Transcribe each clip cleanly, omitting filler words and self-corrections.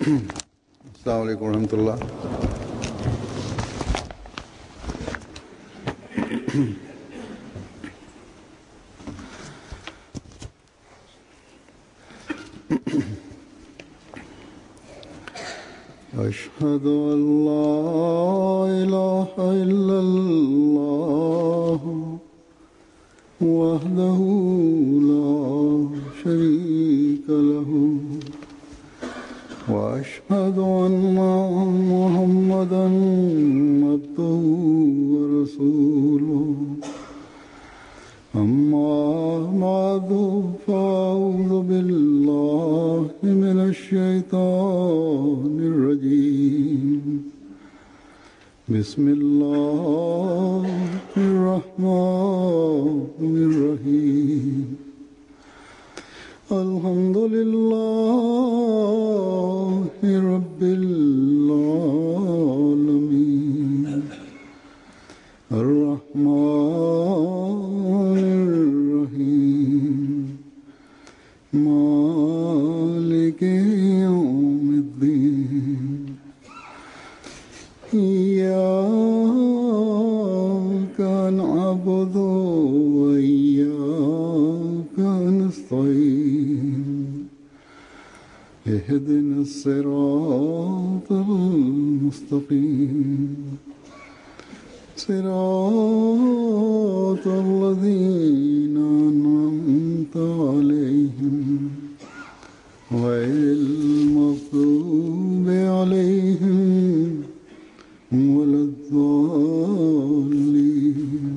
अस्सलाम वालेकुम रहमतुल्लाह। अशहदु अल्ला इलाहा इल्लल्लाह वहदहु ला शरीका लहु वअशहदु अन्ना मुहम्मदन अब्दुहु व रसूलुहु अम्मा बअदु फ़अऊज़ु बिल्लाहि मिनश शैतानिर रजीम। बिस्मिल्लाहिर रहमानिर रहीम। अल्हम्दुलिल्लाहि रब्बिल आलमीन अर्रहमानिर रहीम मालिकि यौमिद्दीन। इय्याका नअबुदु व इय्याका नस्तईन। इहदिनस सिरातल मुस्तक़ीम सिरातल लज़ीना अनअमता अलैहिम गैरिल मग़्दूबि अलैहिम वलद्दाल्लीन।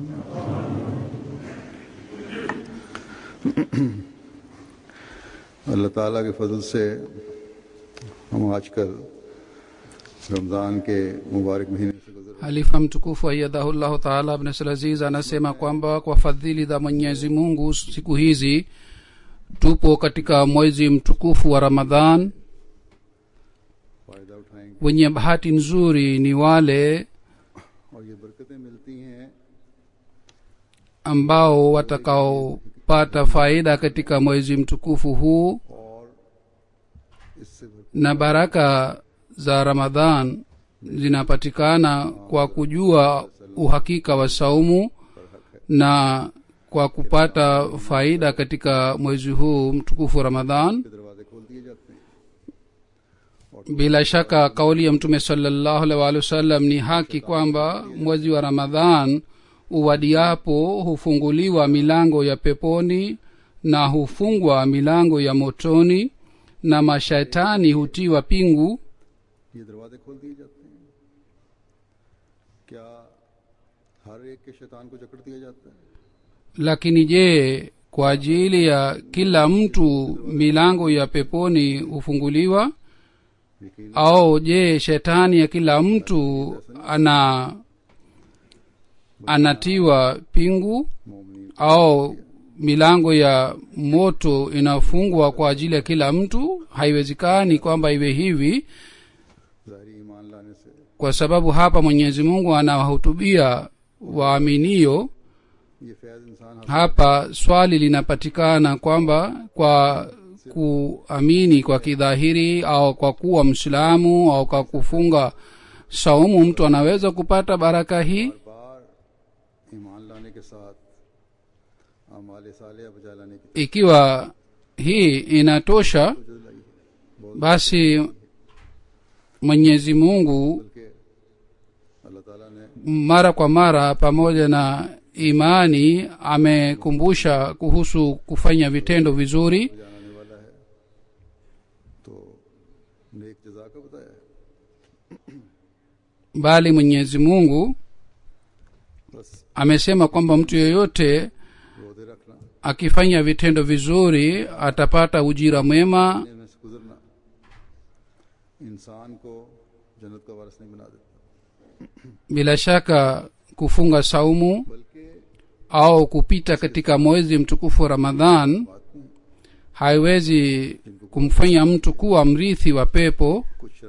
अल्लाह ताला के फजल से हम आजकल रमज़ान के मुबारक महीने से गुजर। Halifa mtukufu ayyadahullahu ta'ala ibn Salaziz anasema kwamba kwa fadhili za Mwenyezi Mungu siku hizi tupo katika mwezi mtukufu wa Ramadhan. Wenye bahati nzuri ni wale ambao watakaopata faida katika mwezi mtukufu huu, na baraka za Ramadhan zinapatikana kwa kujua uhakika wa saumu na kwa kupata faida katika mwezi huu mtukufu Ramadhan. Bila shaka kauli ya Mtume sallallahu alaihi wasallam ni haki kwamba mwezi wa Ramadhan uwadiapo hufunguliwa milango ya peponi na hufungwa milango ya motoni na mashaitani hutiwa pingu. ये दरवाजे खोल दिए जाते हैं, क्या हर एक के शैतान को जकड़ दिया जाता है? Lakini je, kwa ajili ya kila mtu milango ya peponi hufunguliwa? Au je, shetani ya kila mtu anatiwa pingu? Au milango ya moto inafungwa kwa ajili ya kila mtu? Haiwezekani kwamba iwe hivi, kwa sababu hapa Mwenyezi Mungu anawahutubia waaminio. Hapa swali linapatikana kwamba kwa kuamini kwa kidhahiri au kwa kuwa Muislamu au kwa kufunga saumu mtu anaweza kupata baraka hii? Ikiwa hii inatosha, basi Mwenyezi Mungu mara kwa mara pamoja na imani amekumbusha kuhusu kufanya vitendo vizuri. Bali Mwenyezi Mungu amesema kwamba mtu yeyote akifanya vitendo vizuri atapata ujira mwema. Bila shaka kufunga saumu au kupita katika mwezi mtukufu Ramadhan haiwezi kumfanya mtu kuwa mrithi wa pepo,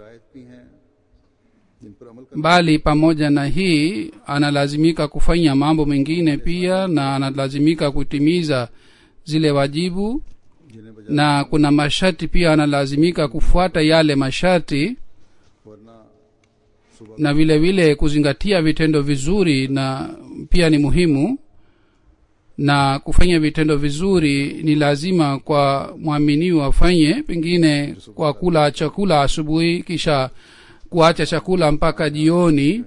bali pamoja na hii analazimika kufanya mambo mengine pia, na analazimika kutimiza zile wajibu. जिन्हें बजा na kuna masharti pia analazimika kufuata yale masharti वरना सुबह na vile vile kuzingatia vitendo vizuri na pia ni muhimu na kufanya vitendo vizuri ni lazima kwa mwaminiwa afanye pengine kwa kula chakula asubuhi kisha kuacha chakula mpaka jioni.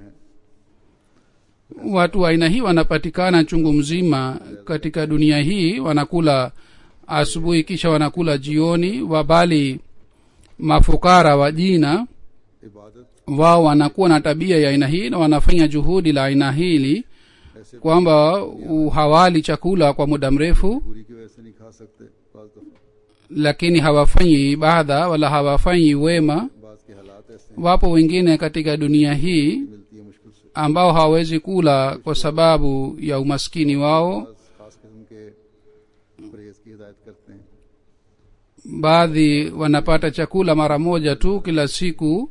Watu wa aina hii wanapatikana chungu mzima katika dunia hii, wanakula asubuhi kisha wanakula jioni. Wabali mafukara wa jina इबादत wao wanakuwa na tabia ya aina hii na wanafanya juhudi la aina hili ऐसे kwamba hawali chakula kwa muda mrefu पूरी की वजह से नहीं खा सकते बाज़ दफ़ा lakini hawafanyi ibada wala hawafanyi wema. बाज़ के हालात ऐसे हैं, Wapo wengine katika dunia hii मिलती है मुश्किल से ambao hawawezi kula kwa sababu ya umaskini wao. बाज़ खास किस्म के परहेज़ की हिदायत करते हैं Baadhi wanapata chakula mara moja tu kila siku,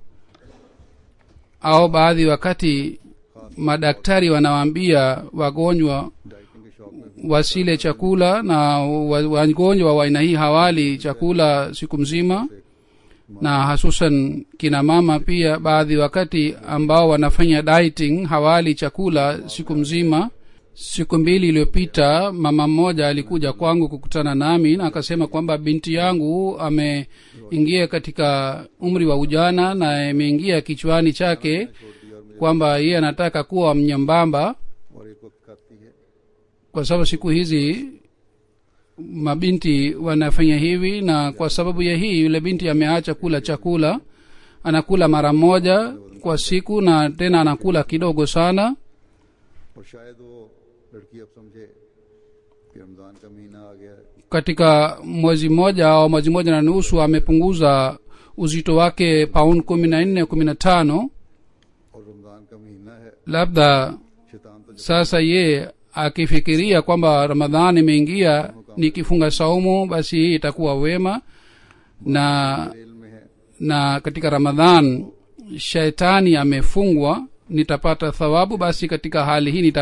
au baadhi wakati madaktari wanawaambia wagonjwa dieting के शौक में wasile chakula, na wagonjwa wa aina hii hawali chakula siku mzima, na hasusan kina mama pia baadhi wakati ambao wanafanya dieting hawali chakula siku mzima. Siku 2 iliyopita mama mmoja alikuja kwangu kukutana nami na akasema kwamba binti yangu ameingia katika umri wa ujana na imeingia kichwani chake kwamba yeye anataka kuwa mnyambamba, और एक वक्त खाती है kwa sababu siku hizi mabinti wanafanya hivi, na kwa sababu ya hii yule binti ameacha kula chakula, anakula mara moja kwa siku na tena anakula kidogo sana. और शायद वो लड़की अब समझे कि रमजान का महीना आ गया है Katika mwezi mmoja au mwezi mmoja na nusu amepunguza uzito wake pauni 14-15. और रमजान का महीना है, Labda शैतान तो sasa ye akifikiria kwamba Ramadhani imeingia, nikifunga saumu basi hii itakuwa wema, na jail में है na katika Ramadhan shaitani amefungwa, nitapata thawabu, basi katika hali hii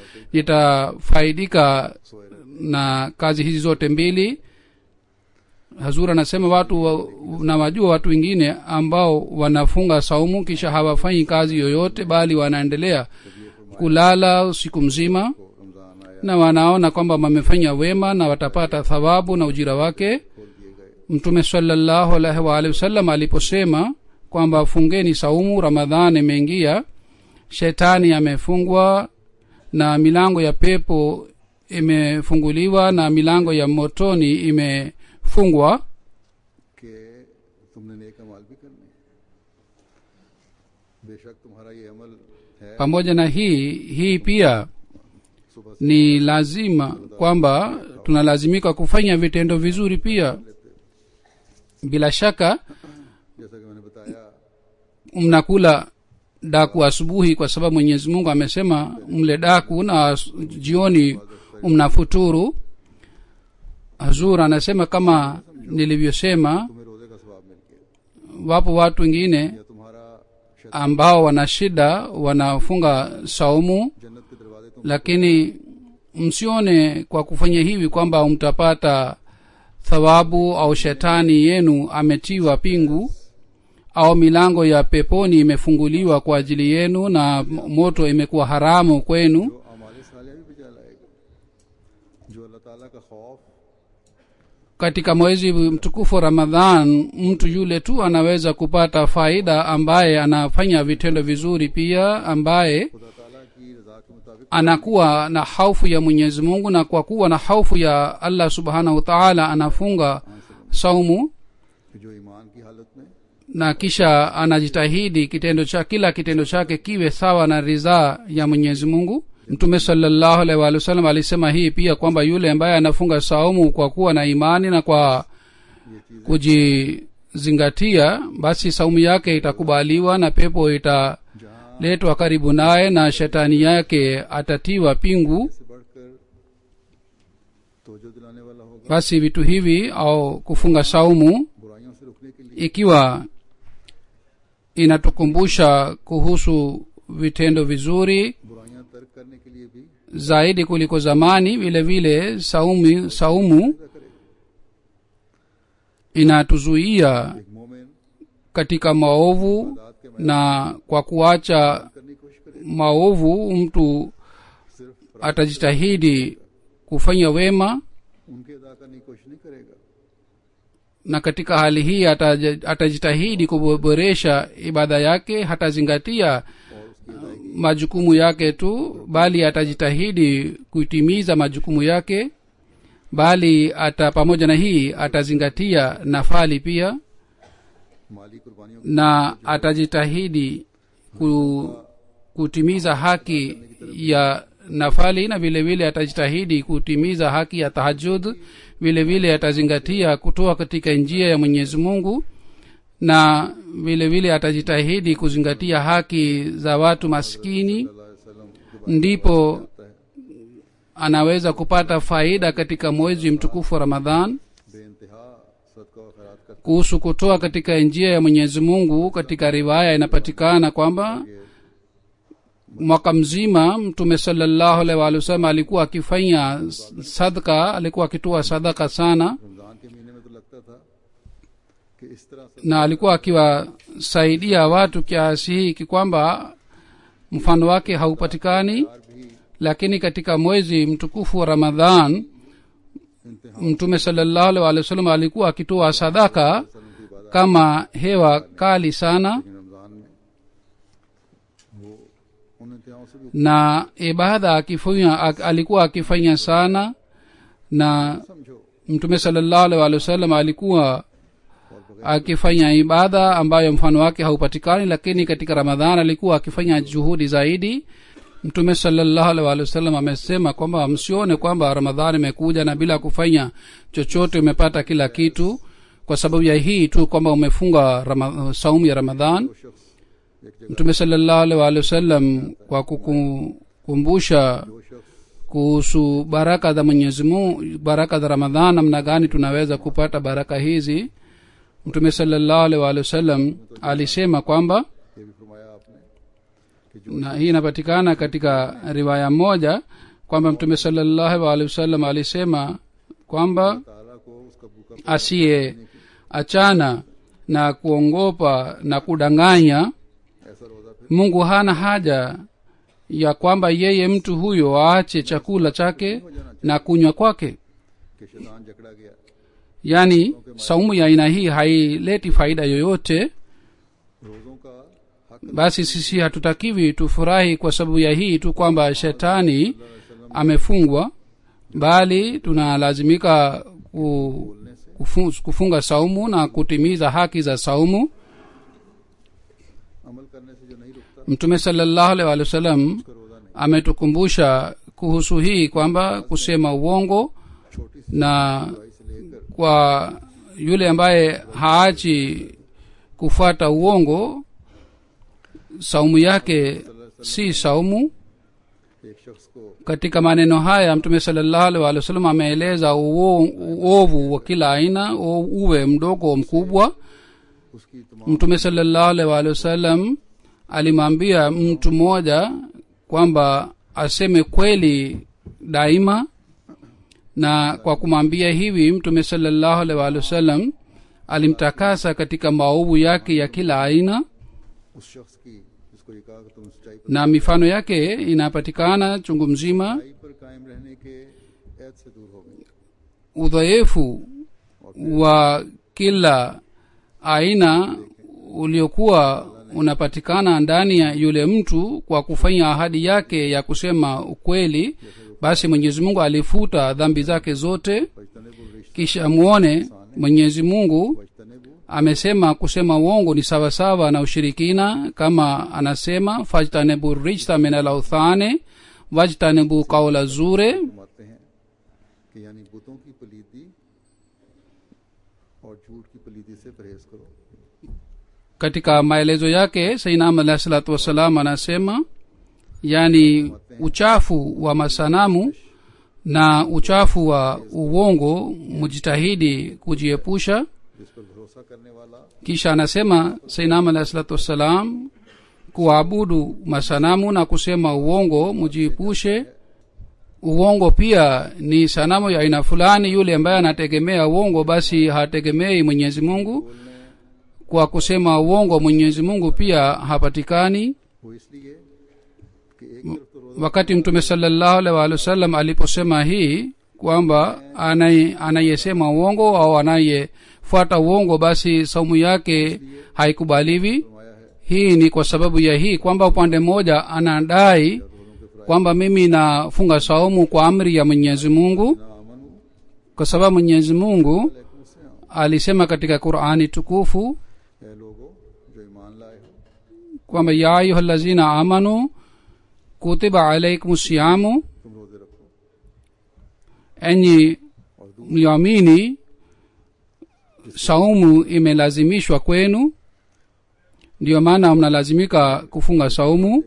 nitafaidika na kazi hizi zote mbili. Hazur anasema watu na wajua watu wengine ambao wanafunga saumu kisha hawafanyi kazi yoyote, bali wanaendelea kulala siku mzima, तो रमजान आया na wanaona kwamba wamefanya wema na watapata thawabu na ujira wake. खोल दिए गए Mtume sallallahu alaihi wa alihi wasallam aliposema kwamba fungeni saumu, Ramadhani imeingia, shetani amefungwa na milango ya pepo imefunguliwa na milango ya motoni imefungwa, कि तुमने नेक अमाल भी करने हैं। बेशक तुम्हारा ये अमल है pamoja na hii pia सुबह से ni lazima kwamba tunalazimika kufanya vitendo vizuri pia. Bila shaka जैसा कि मैंने बताया mnakula daku asubuhi kwa sababu Mwenyezi Mungu amesema mle daku, na jioni mnafuturu. Hazur anasema kama nilivyosema, तुम्हें रोजे का सवाब मिल गया wapo watu wengine या तुम्हारा ambao wana shida wanafunga saumu, जन्नत के दरवाजे तुम lakini msione kwa kufanya hivi kwamba mtapata thawabu au shetani yenu ametiwa pingu au milango ya peponi imefunguliwa kwa ajili yenu na moto imekuwa haramu kwenu. जो अमाले सालिया भी बचा लाएगा, जो अल्लाह ताला का खौफ Katika mwezi mtukufu Ramadhan, mtu yule tu anaweza kupata faida ambaye anafanya vitendo vizuri pia, ambaye खुदा ताला की रजा के मुताबिक anakuwa na hofu ya Mwenyezi Mungu, na kwa kuwa na hofu ya Allah subhanahu wa ta'ala anafunga saumu कि जो ईमान की हालत में na kisha anajitahidi kila kitendo chake kiwe sawa na ridhaa ya Mwenyezi Mungu. Mtume sallallahu alaihi wa sallam alisema hii pia kwamba yule ambaye anafunga saumu kwa kuwa na imani na kwa kujizingatia, basi saumu yake itakubaliwa na pepo italetwa karibu naye na shetani yake atatiwa pingu. से बढ़कर तवज्जो दिलाने वाला होगा, Basi vitu hivi au kufunga saumu बुराइयों से रुकने के लिए ikiwa inatukumbusha kuhusu vitendo vizuri बुराइयां तर्क करने के लिए भी zaidi kuliko zamani, vile vile saumu inatuzuia एक मोमिन katika maovu, na kwa kuacha करने की कोशिश करे, maovu mtu सिर्फ atajitahidi kufanya wema, उनके अदा करने की कोशिश नहीं करेगा, na katika hali hii atajitahidi kuboresha ibada yake, hatazingatia और उसकी अदायगी majukumu yake tu, bali atajitahidi kutimiza majukumu yake, bali pamoja na hii atazingatia nafali pia, माली कुर्बानियों na atajitahidi kutimiza haki ya nafali, na vile vile atajitahidi kutimiza haki ya tahajjud. Vile vile atazingatia kutoa katika njia ya Mwenyezi Mungu, na vile vile atajitahidi kuzingatia haki za watu maskini, सल्लल्लाहु अलैहि वसल्लम के बारे ndipo में है, anaweza kupata faida katika mwezi mtukufu wa Ramadhan. बेइंतहा सदका और खैरात करते Kuhusu kutoa katika njia ya Mwenyezi Mungu, katika riwaya inapatikana kwamba mwaka mzima Mtume sallallahu alaihi wa sallam alikuwa akifanya sadaka, alikuwa akitoa sadaka sana, Ramzan के महीने में तो लगता था कि इस तरह से na alikuwa akiwasaidia watu kiasi hiki kwamba mfano wake haupatikani. भी Lakini katika mwezi mtukufu wa Ramadhan Mtume sallallahu alaihi wa sallam alikuwa akitoa sadaka की इबादत kama hewa kali sana, लेकिन रमजान में वो उन इंतहाओं से भी na ibada alikuwa akifanya sana, na समझो Mtume sallallahu alaihi wa sallam alikuwa akifanya ibada ambayo mfano wake haupatikani, lakini katika Ramadhan alikuwa akifanya juhudi zaidi. Mtume sallallahu alaihi wa sallam amesema kwamba msione kwamba Ramadhan imekuja na bila kufanya chochote umepata kila kitu, kwa sababu ya hii tu kwamba umefunga saumu ya Ramadhan. शख्स एक जगह Mtume sallallahu alaihi wa sallam kwa kukumbusha जो शख्स kuhusu baraka za Mwenyezi Mungu, baraka za Ramadhan, namna gani tunaweza kupata baraka hizi, Mtume sallallahu alaihi wa sallam alisema kwamba, ये भी फरमाया आपने कि जो na hii inapatikana katika riwaya moja kwamba Mtume sallallahu alaihi wa sallam alisema kwamba ताला को उसका भूखा asiye achana na kuongopa na kudanganya, ऐसा रोजा फिर Mungu hana haja ya kwamba yeye mtu huyo aache chakula chake na kunywa kwake. कि शैतान जकड़ा गया, Yani saumu ya aina hii haileti faida yoyote. रोजों का हक Basi sisi hatutakiwi tufurahi kwa sababu ya hii tu kwamba shetani amefungwa, bali tunalazimika kufunga saumu na kutimiza haki za saumu. अमल करने से जो नहीं रुकता Mtume sallallahu alaihi wa sallam उसका रोजा नहीं। ametukumbusha kuhusu hii kwamba kusema uongo, छोटी सी na दवाई से लेकर kwa yule ambaye haachi kufuata uongo, saumu yake si saumu. एक शख्स को Katika maneno haya Mtume sallallahu alaihi wa sallam ameeleza uovu wa kila aina, uwe mdogo mkubwa. उसकी तमाम Mtume sallallahu alaihi wa sallam alimwambia mtu mmoja kwamba aseme kweli daima, na kwa kumwambia hivi Mtume sallallahu alaihi wa sallam alimtakasa katika maovu yake ya kila aina, उस शख्स की जिसको ये कहा कि तुम सच्चाई na mifano yake inapatikana chungu mzima. पर कायम रहने के ऐद से दूर हो गई। Udhaifu wa kila aina uliokuwa unapatikana ndani ya yule mtu kwa kufanya ahadi yake ya kusema ukweli, basi Mwenyezi Mungu alifuta dhambi zake zote. वजतनेबुल रिश्ता Kisha muone Mwenyezi Mungu वजतनेबु amesema kusema uongo ni sawasawa na ushirikina, kama anasema fajtanebu rijsa min al-awthane wajtanebu qawla zure. फरमाते हैं कि यानी बुतों की पलीदी और झूठ की पलीदी से परहेज करो। Katika maelezo yake Sayyidina alayhi salatu wasalam anasema, yani uchafu wa masanamu na uchafu wa uongo mujitahidi kujiepusha. जिस पर भरोसा करने वाला Kisha anasema Sayyidina alayhi salatu wasalam, kuabudu masanamu na kusema uongo mujiepushe. uongo pia ni sanamu ya aina fulani. Yule ambaye anategemea uongo basi hategemei Mwenyezi Mungu. Kwa kusema uongo Mwenyezi Mungu pia hapatikani. Wakati Mtume sallallahu alaihi wasallam aliposema hii kwamba anayesema uongo au anayefuata uongo basi saumu yake haikubaliwi, hii ni kwa sababu ya hii kwamba upande mmoja anadai kwamba mimi nafunga saumu kwa amri ya Mwenyezi Mungu, kwa sababu Mwenyezi Mungu alisema katika Qur'ani tukufu kwamba ya ayyuhallazina amanu kutiba alaykumus siyamu, enyi mliamini saumu imelazimishwa kwenu, ndio maana mnalazimika kufunga saumu.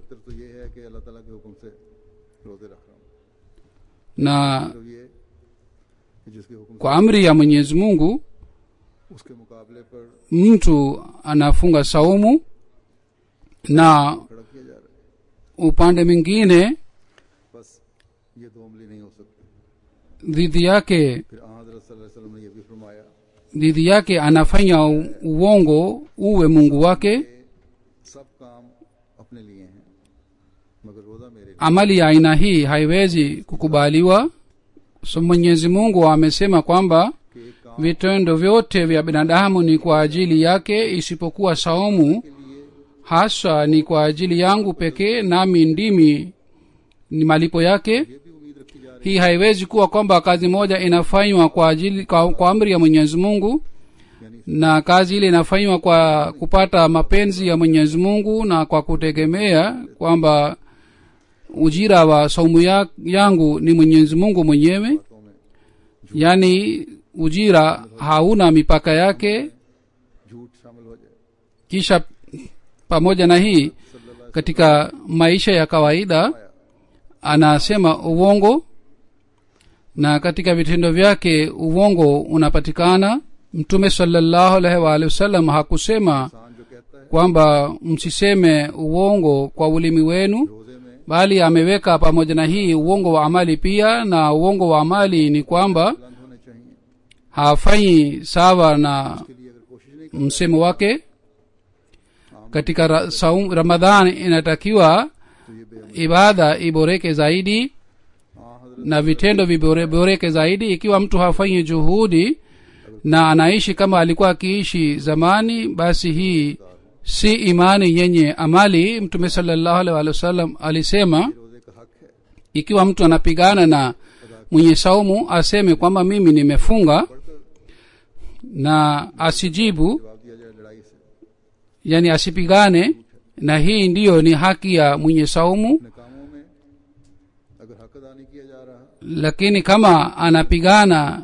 Na kwa amri ya Mwenyezi Mungu mtu anafunga saumu, na upande mwingine dhidi yake anafanya uongo uwe Mungu wake. Amali ya aina hii haiwezi kukubaliwa. So Mwenyezi Mungu amesema kwamba vitendo vyote vya binadamu ni kwa ajili yake isipokuwa saumu hasa ni kwa ajili yangu pekee, nami ndimi ni malipo yake. Hii haiwezi kuwa kwamba kazi moja inafanywa kwa amri ya Mwenyezi Mungu na kazi ile inafanywa kwa kupata mapenzi ya Mwenyezi Mungu na kwa kutegemea kwamba ujira wa saumu yangu ni Mwenyezi Mungu mwenyewe. Yani ujira hauna mipaka yake. Kisha pamoja na hii katika maisha ya kawaida anasema uongo, na katika vitendo vyake uongo unapatikana. Mtume sallallahu alaihi wasallam hakusema kwamba msiseme uongo kwa ulimi wenu, bali ameweka pamoja na hii uongo wa amali pia. Na uongo wa amali ni kwamba hafanyi sawa na msemo wake. Katika Ramadhan inatakiwa ibada iboreke zaidi na vitendo viboreke zaidi. Ikiwa mtu hafanyi juhudi na anaishi kama alikuwa akiishi zamani, basi hii si imani yenye amali. Mtume sallallahu alaihi wasallam alisema ikiwa mtu anapigana na mwenye saumu aseme kwamba mimi nimefunga, na asijibu, yani asipigane, na hii ndiyo ni haki ya mwenye saumu. Lakini kama anapigana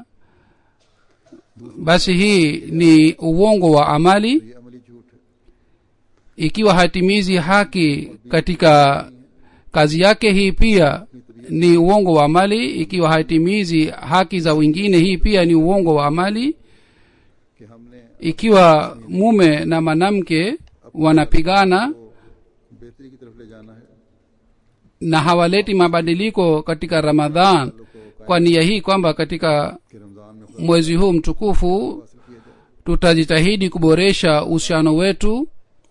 basi hii ni uongo wa amali. Ikiwa hatimizi haki katika kazi yake, hii pia ni uongo wa amali. Ikiwa hatimizi haki za wengine, hii pia ni uongo wa amali. Ikiwa mume na mwanamke wanapigana na hawaleti mabadiliko katika Ramadhan kwa nia hii kwamba katika mwezi huu mtukufu tutajitahidi kuboresha uhusiano wetu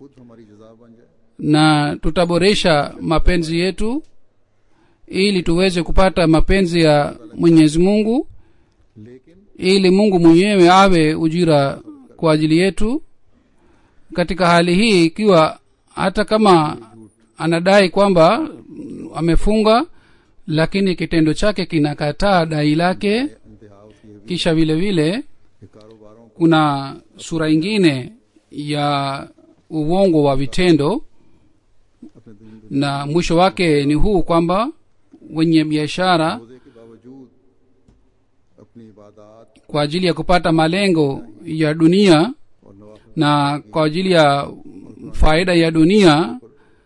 na tutaboresha mapenzi yetu ili tuweze kupata mapenzi ya Mwenyezi Mungu, ili Mungu mwenyewe awe ujira kwa ajili yetu. Katika hali hii, ikiwa hata kama anadai kwamba amefunga lakini kitendo chake kinakataa dai lake, kisha vile vile kuna sura ingine ya uongo wa vitendo, na mwisho wake ni huu kwamba wenye biashara kwa ajili ya kupata malengo ya dunia na kwa ajili ya faida ya dunia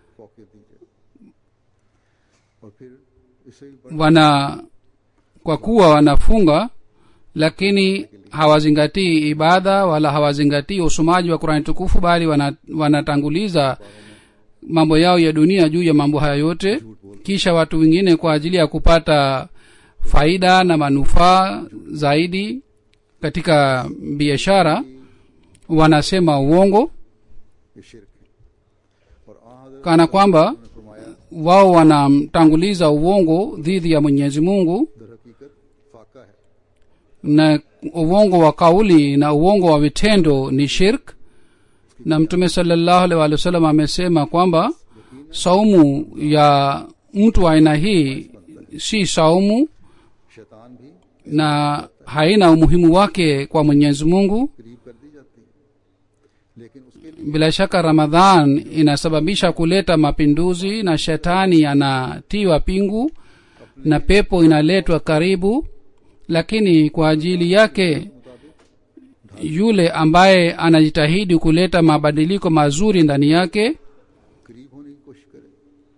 kwa kuwa wanafunga lakini hawazingatii ibada wala hawazingatii usomaji wa Qur'an tukufu, bali wanatanguliza mambo yao ya dunia juu ya mambo haya yote. Kisha watu wengine kwa ajili ya kupata faida na manufaa zaidi katika biashara wanasema uongo, ये शिरक है। और आ kana kwamba wao wanamtanguliza uongo dhidi ya Mwenyezi Mungu, दर हकीकत फाका है। na uongo wa kauli na uongo wa vitendo ni shirk. Na Mtume sallallahu alaihi wasallam amesema kwamba saumu ya mtu wa aina hii si saumu शैतान भी na haina umuhimu wake kwa Mwenyezi Mungu. करीब कर दी जाती है, लेकिन उसके लिए Bila shaka Ramadhan inasababisha kuleta mapinduzi, na shetani anatiwa pingu na pepo inaletwa karibu. Lakini kwa ajili yake yule ambaye anajitahidi kuleta mabadiliko mazuri ndani yake, करीब होने की कोशिश करे,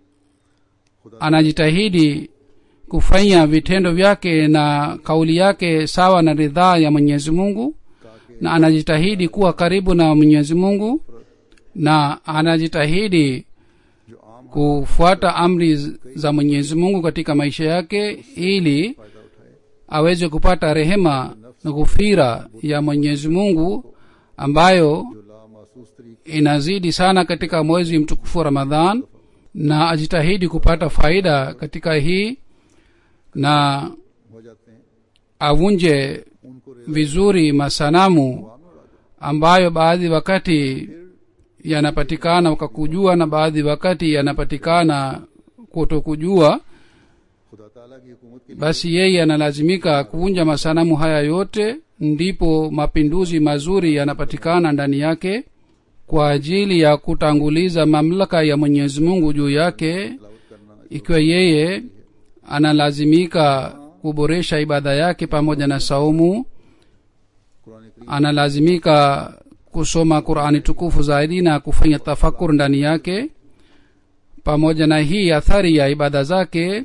anajitahidi kufanya vitendo vyake na kauli yake sawa na ridhaa ya Mwenyezi Mungu, na anajitahidi kuwa karibu na Mwenyezi Mungu, na anajitahidi जो आम kufuata amri za Mwenyezi Mungu katika maisha yake, ili फायदा उठाए, aweze kupata rehema na ghufira ya Mwenyezi Mungu ambayo जो ला महसूस तरीके inazidi sana katika mwezi mtukufu wa Ramadhan, na ajitahidi kupata faida katika hii, na हो जाते हैं, avunje उनको vizuri masanamu रेजान उड़ा दे। ambayo baadhi wakati yanapatikana kwa kujua na baadhi wakati yanapatikana kutokujua. खुदा ताला की हुकूमत के लिए Basi yeye analazimika kuvunja masanamu haya yote, ndipo mapinduzi mazuri yanapatikana ndani yake, kwa ajili ya kutanguliza mamlaka ya Mwenyezi Mungu juu yake. तलावत करना, Ikiwa yeye analazimika kuboresha ibada yake pamoja na saumu, Quran करीम analazimika kusoma Qur'ani tukufu zaidi na kufanya tafakur ndani yake. Pamoja na hii athari ya ibada zake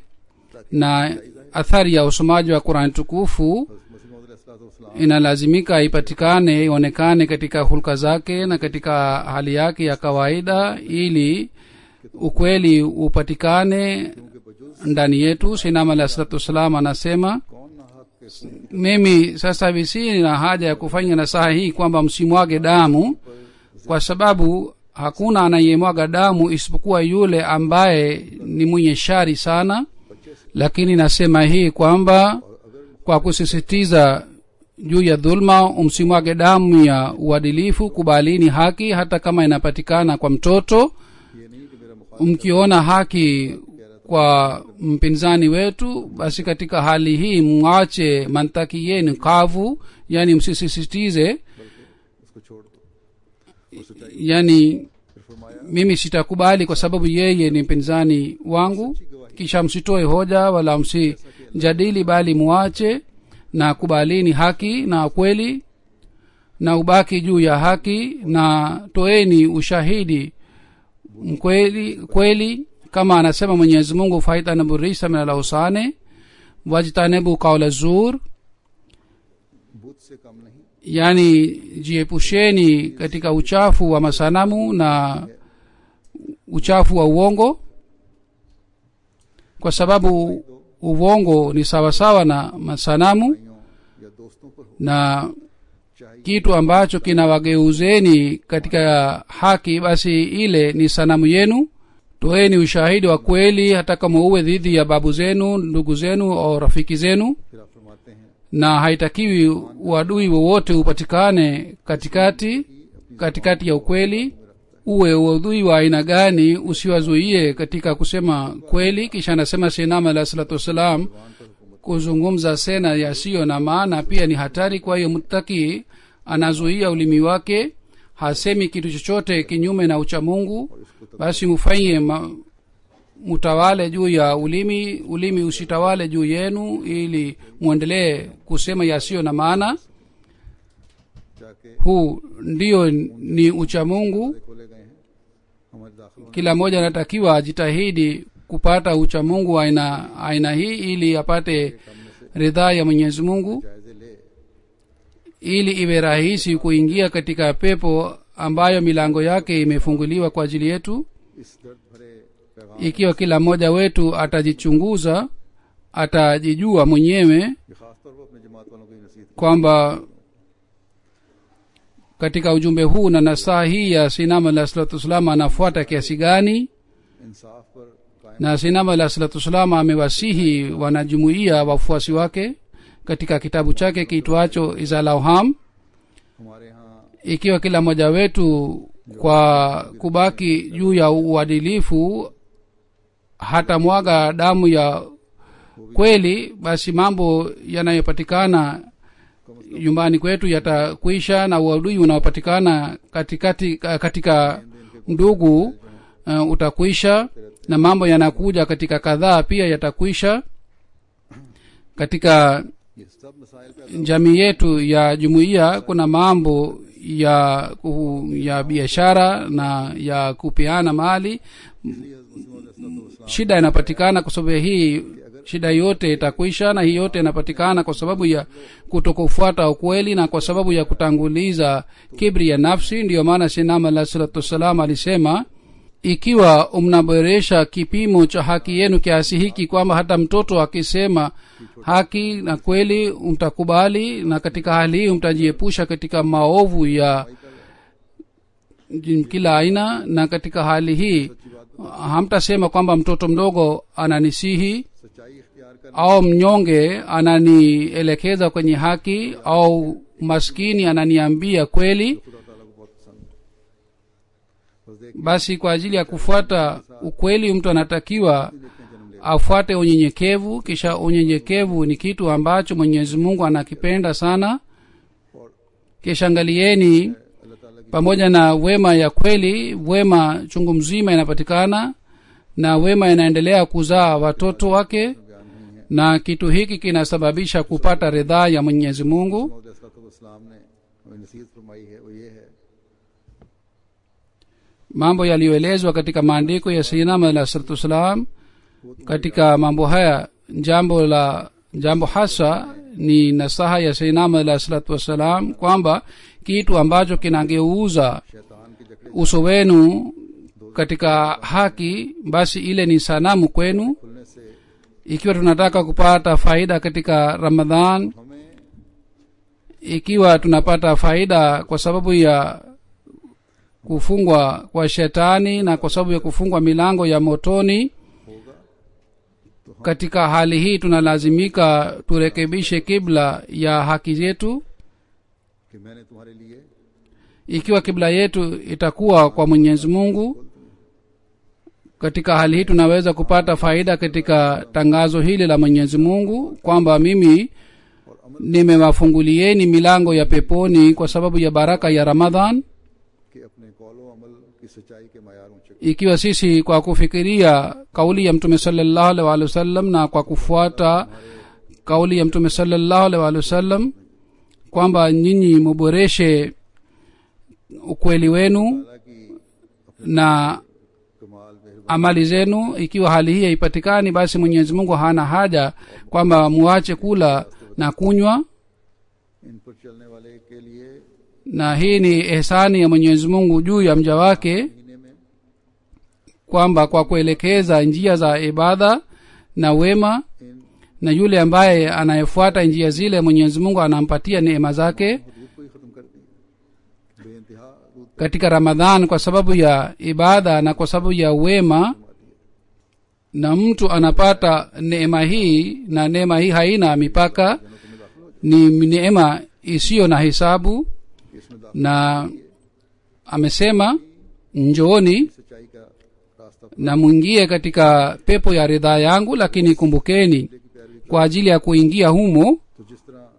na athari ya usomaji wa Qur'ani tukufu मसीह मौद अलैहिस्सलाम inalazimika ipatikane, ionekane katika hulka zake na katika hali yake ya kawaida, ili ukweli upatikane के बजुज ndani yetu. Sayyidina Ali sallallahu wasallam anasema, कौन ना हक के खून mimi sasa hivi sina haja ya kufanya nasaha hii kwamba msimwage damu, kwa sababu hakuna anayemwaga damu isipokuwa yule ambaye ni mwenye shari sana. Lakini nasema hii kwamba kwa kusisitiza juu ya dhulma, msimwage damu ya uadilifu, kubalini haki hata kama inapatikana kwa mtoto. ये नहीं कि मेरा मुखालिफ Mkiona haki kwa mpinzani wetu, basi katika hali hii mwache mantaki yenu kavu, yani msisisitize, उसको छोड़ दो। और सच्चाई yani फिर फरमाया mimi sitakubali kwa sababu yeye ni mpinzani wangu. Kisha msitoe hoja wala msijadili, bali muache na kubalini haki na kweli, na ubaki juu ya haki, na toeni ushahidi kweli, kama anasema Mwenyezi Mungu, faitanabu risa min al-awsani wajtanibu qawla zur, बुत से कम नहीं, yani jiepusheni katika uchafu wa masanamu na uchafu wa uongo, kwa sababu uongo ni sawasawa na masanamu, भाइयों या दोस्तों पर हो, na चाहिए kitu ambacho kinawageuzeni katika haki, basi ile ni sanamu yenu. Toeni ushahidi wa kweli, hata kama uwe dhidi ya babu zenu, ndugu zenu au rafiki zenu, फिर आप फरमाते हैं na haitakiwi uadui wowote upatikane katikati ya ukweli. Uwe uadui wa aina gani, usiwazuie katika kusema kweli. Kisha anasema Sayyidina Ali sallallahu wasallam, kuzungumza sena yasiyo na maana pia ni hatari. Kwa hiyo mtaki anazuia ulimi wake, hasemi kitu chochote kinyume na uchamungu, basi mufanye mutawale juu ya ulimi usitawale juu yenu, ili muendelee kusema yasiyo na maana. जाके Huu ndio ni uchamungu. खोले गए हैं हमारे दाखिल Kila mmoja anatakiwa ajitahidi kupata uchamungu wa aina hii, ili apate ridhaa ya Mwenyezi Mungu, जायजे ले, ili iwe rahisi kuingia katika pepo ambayo milango yake imefunguliwa kwa ajili yetu. इस दर्द भरे पैगाम Ikiwa kila mmoja wetu atajichunguza atajijua mwenyewe ये खास तौर पर अपने जमात वालों को ही नसीहत kwamba katika ujumbe huu na nasaha hii ya Sinam alayhi salatu wasalam anafuata kiasi gani. इंसाफ पर कायम Na Sinam alayhi salatu wasalam amewasihi wanajumuiya wafuasi wake katika kitabu chake kiitwacho Izalauham, हमारे यहाँ ikiwa kila mmoja wetu kwa kubaki juu ya uadilifu hata mwaga damu ya kweli, basi mambo yanayopatikana nyumbani kwetu yatakwisha, na uadui unaopatikana katika ndugu utakwisha, na mambo yanakuja katika kadhaa pia yatakwisha. Katika ये सब मसाइल पे jamii yetu ya jumuiya kuna mambo ya biashara na ya kupeana mali. Shida inapatikana kwa sababu ya hii, shida yote itakwisha, na hii yote inapatikana kwa sababu ya kutokufuata ukweli na kwa sababu ya kutanguliza kibri ya nafsi. Ndiyo maana Sinam alayhi salatu wasalam alisema, ikiwa mnaboresha kipimo cha haki yenu kiasi hiki kwamba hata mtoto akisema haki na kweli mtakubali, na katika hali hii mtajiepusha katika maovu ya kila aina, na katika hali hii hamtasema kwamba mtoto mdogo ananisihi सच्चाई इख्तियार कर au mnyonge ananielekeza kwenye haki au maskini ananiambia kweli. खुदा ताला को बहुत पसंद है। बस देख Basi kwa ajili ya kufuata ukweli mtu anatakiwa देखते हैं जन्म ले afuate unyenyekevu. Kisha unyenyekevu ni kitu ambacho Mwenyezi Mungu anakipenda sana. और Kisha angalieni, अल्लाह ताला की pamoja na wema ya kweli, wema chungu mzima inapatikana, na wema inaendelea kuzaa watoto wake, बयान हुई है। na kitu hiki kinasababisha kupata ridhaa ya Mwenyezi Mungu. मौला इस्लाम ने हमें नसीहत फरमाई है, वो ये है Mambo yaliyoelezwa katika maandiko ya Sayyidina Alayhi salatu wasalam, katika mambo haya jambo hasa ni nasaha ya Sayyidina Alayhi salatu wasalam kwamba kitu ambacho kinageuza शैतान की जकड़े uso wenu katika haki, basi ile ni sanamu kwenu. खुलने से Ikiwa tunataka kupata faida katika Ramadhan, हमें ikiwa tunapata faida kwa sababu ya kufungwa kwa shetani na kwa sababu ya kufungwa milango ya motoni, होगा katika hali hii tunalazimika turekebishe kibla ya haki zetu. कि मैंने तुम्हारे लिए Ikiwa kibla yetu itakuwa kwa Mwenyezi Mungu, katika hali hii tunaweza kupata faida katika tangazo hili la Mwenyezi Mungu kwamba mimi nimewafungulieni milango ya peponi kwa sababu ya baraka ya Ramadhan. कि अपने कौलो अमल की सच्चाई के मायार ऊंचे Ikiwa sisi kwa kufikiria kauli ya Mtume sallallahu alaihi wasallam na kwa kufuata kauli ya Mtume sallallahu alaihi wasallam kwamba nyinyi muboreshe ukweli wenu ताला की na कमाल मेहरबानी amali zenu, ikiwa hali hii haipatikani, basi Mwenyezi Mungu hana haja kwamba muache kula na kunywa. इन पर चलने वाले के लिए Na hii ni ihsani ya Mwenyezi Mungu juu ya mja wake, महीने में kwamba kwa kuelekeza njia za ibada na wema, इन na yule ambaye anayefuata njia zile Mwenyezi Mungu anampatia neema zake हदूद को ही खत्म कर दी बेइंतहा हदूद katika Ramadhan kwa sababu ya ibada na kwa sababu ya wema, na mtu anapata neema hii, na neema hii haina mipaka, ni neema isiyo na hisabu. इसमें दाखिल Na amesema njooni सच्चाई का रास्ता na mwingie katika pepo ya ridhaa yangu, lakini kumbukeni की पैरवी kwa ajili ya kuingia humo तो जिस तरह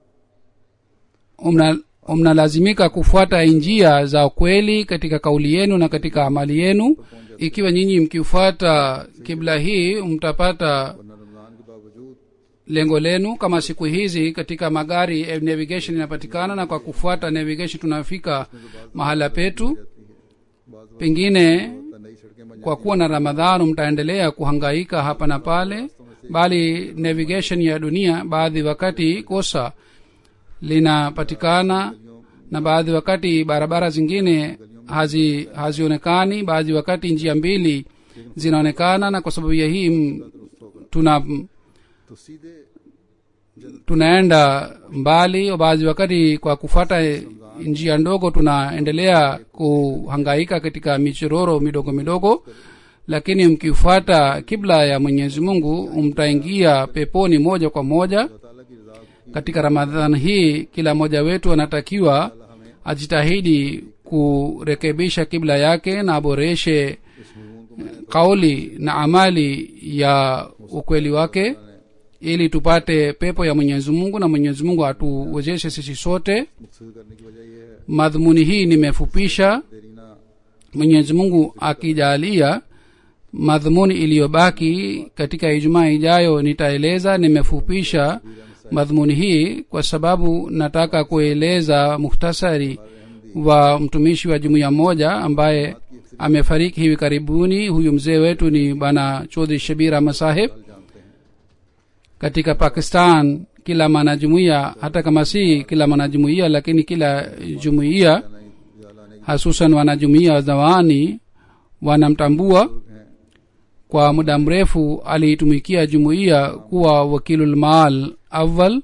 mnalazimika kufuata njia za ukweli katika kauli yenu na katika amali yenu. Ikiwa nyinyi mkifuata kibla hii mtapata वरना रमजान के बावजूद lengo lenu. Kama siku hizi katika magari navigation inapatikana, na kwa kufuata navigation tunafika mahala petu. Pengine नई सड़कें बन kwa kuwa na Ramadhani mtaendelea kuhangaika hapa na pale, bali navigation ya dunia baadhi wakati kosa linapatikana, na baadhi wakati barabara zingine hazionekani, baadhi wakati njia mbili zinaonekana, na kwa sababu ya hii तो सीधे tunaenda mbali, baadhi wakati kwa kufuata njia ndogo tunaendelea kuhangaika katika michororo midogo midogo, lakini mkifuata kibla ya Mwenyezi Mungu mtaingia peponi moja kwa moja. Katika Ramadhani hii kila mmoja wetu anatakiwa ajitahidi kurekebisha kibla yake na aboreshe kauli na amali ya ukweli wake, ili tupate pepo ya Mwenyezi Mungu na Mwenyezi Mungu atuwezeshe sisi sote. Madhumuni hii nimefupisha. Mwenyezi Mungu akijalia madhumuni iliyobaki katika Ijumaa ijayo nitaeleza. Nimefupisha madhumuni hii kwa sababu nataka kueleza mukhtasari wa mtumishi wa jumuiya moja ambaye amefariki hivi karibuni. Huyu mzee wetu ni bana Chaudhry Shabir Ahmad Sahib. Katika Pakistan kila mwanajumuiya, hata kama si kila mwanajumuiya, lakini kila jumuiya, hasusan wanajumuiya wa zamani, wanamtambua. Kwa muda mrefu aliitumikia jumuiya kuwa wakilul maal awal.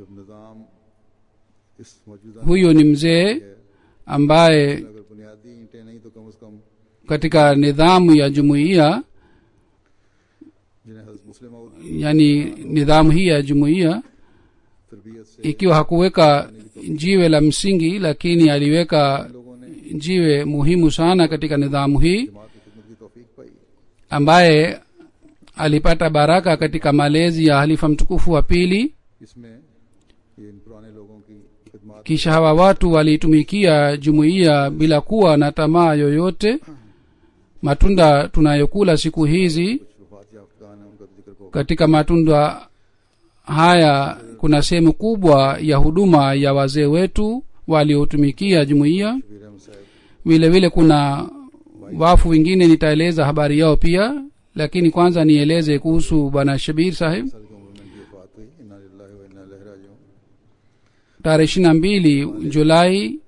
Huyo ni mzee ambaye katika nidhamu ya jumuiya, yani nidhamu hii ya jumuiya, ikiwa hakuweka jiwe la msingi, lakini aliweka jiwe muhimu sana katika nidhamu hii, ambaye alipata baraka katika malezi ya halifa mtukufu wa pili. Kisha hawa watu walitumikia jumuiya bila kuwa na tamaa yoyote. Matunda tunayokula siku hizi, katika matunda haya kuna sehemu kubwa ya huduma ya wazee wetu waliotumikia jumuiya. Vile vile kuna wafu wengine, nitaeleza habari yao pia, lakini kwanza nieleze kuhusu bwana Shabir Sahib. Tarehe 22 Julai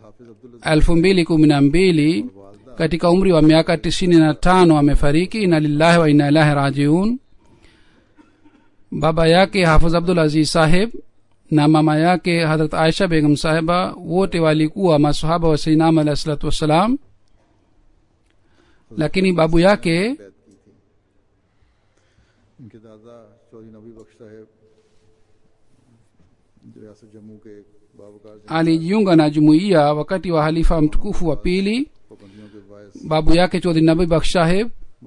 2012 katika umri wa miaka 95 amefariki. Inna lillahi wa inna ilaihi rajiun. Baba yake Hafidh Abdul Aziz Sahib na mama yake Hazrat Aisha Begum Sahiba wote walikuwa masahaba wa Sayyidina Muhammad alayhi salatu wasalam, lakini babu yake alijiunga na jumuiya wakati wa halifa mtukufu wa pili. Babu yake Chaudhry Nabi Bakhsh Sahib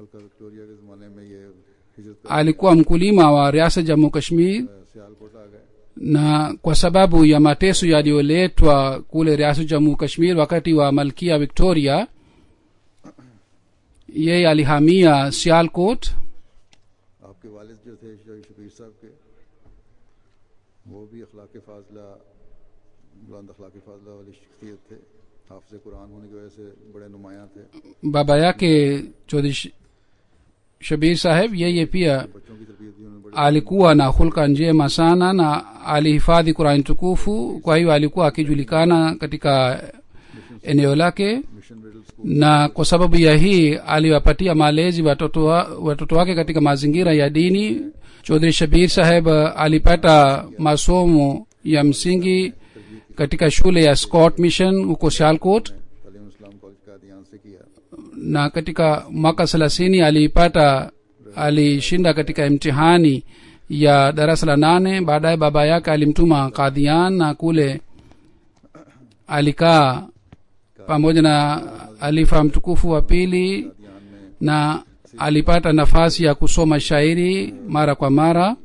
alikuwa mkulima wa riasa Jammu Kashmir, na kwa sababu ya mateso yaliyoletwa kule riasa Jammu Kashmir wakati wa Malkia Victoria, yeye alihamia Sialkot. आपके वालिद जो थे शबीर साहब के, वो भी अखलाक़ फाज़ला, बुलंद अखलाक़ फाज़ला वाली शख्सियत थे। हाफ़िज़ कुरान होने की वजह से बड़े नुमायां थे। baba yake Chaudhry Shabir Sahib yeye pia alikuwa na hulka njema sana na alihifadhi Qur'an tukufu, kwa hiyo alikuwa akijulikana katika eneo lake, na kwa sababu ya hii aliwapatia malezi watoto wake katika mazingira ya dini. Chaudhry Shabir Sahib alipata masomo ya msingi katika shule ya Scott Mission huko Sialkot, na katika mwaka 30 alishinda katika imtihani ya darasa la 8. Baadaye baba yake alimtuma Qadian, na kule alikaa pamoja na alifa mtukufu wa pili, na alipata nafasi ya kusoma shairi mara kwa mara.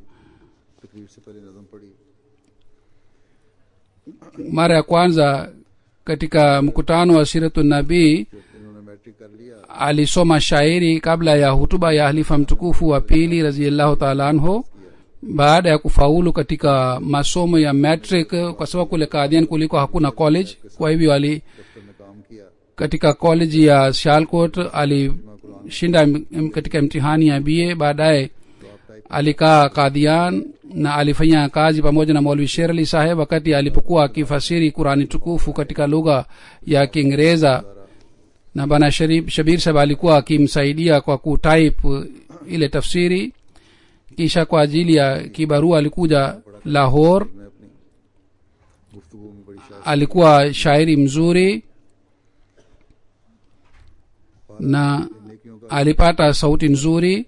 Mara ya kwanza katika mkutano wa Siratun Nabii alisoma shairi kabla ya hutuba ya halifa mtukufu wa pili radhiyallahu ta'ala anhu. Baada ya kufaulu katika masomo ya matric, kwa sababu kule Qadian kuliko hakuna college, kwa hivyo katika college ya Sialkot alishinda katika mtihani ya BA. Baadaye alikaa Qadian na alifanya kazi pamoja na Maulvi Sher Ali Saheb wakati alipokuwa akifasiri Qurani tukufu katika lugha ya Kiingereza, na bana Shabir Saheb alikuwa akimsaidia kwa kutype ile tafsiri. kisha kwa ajili ya kibarua alikuja Lahore. मैं अपनी गुफ्तगू में बड़ी शायरी Alikuwa shairi mzuri na नेकियों का alipata sauti nzuri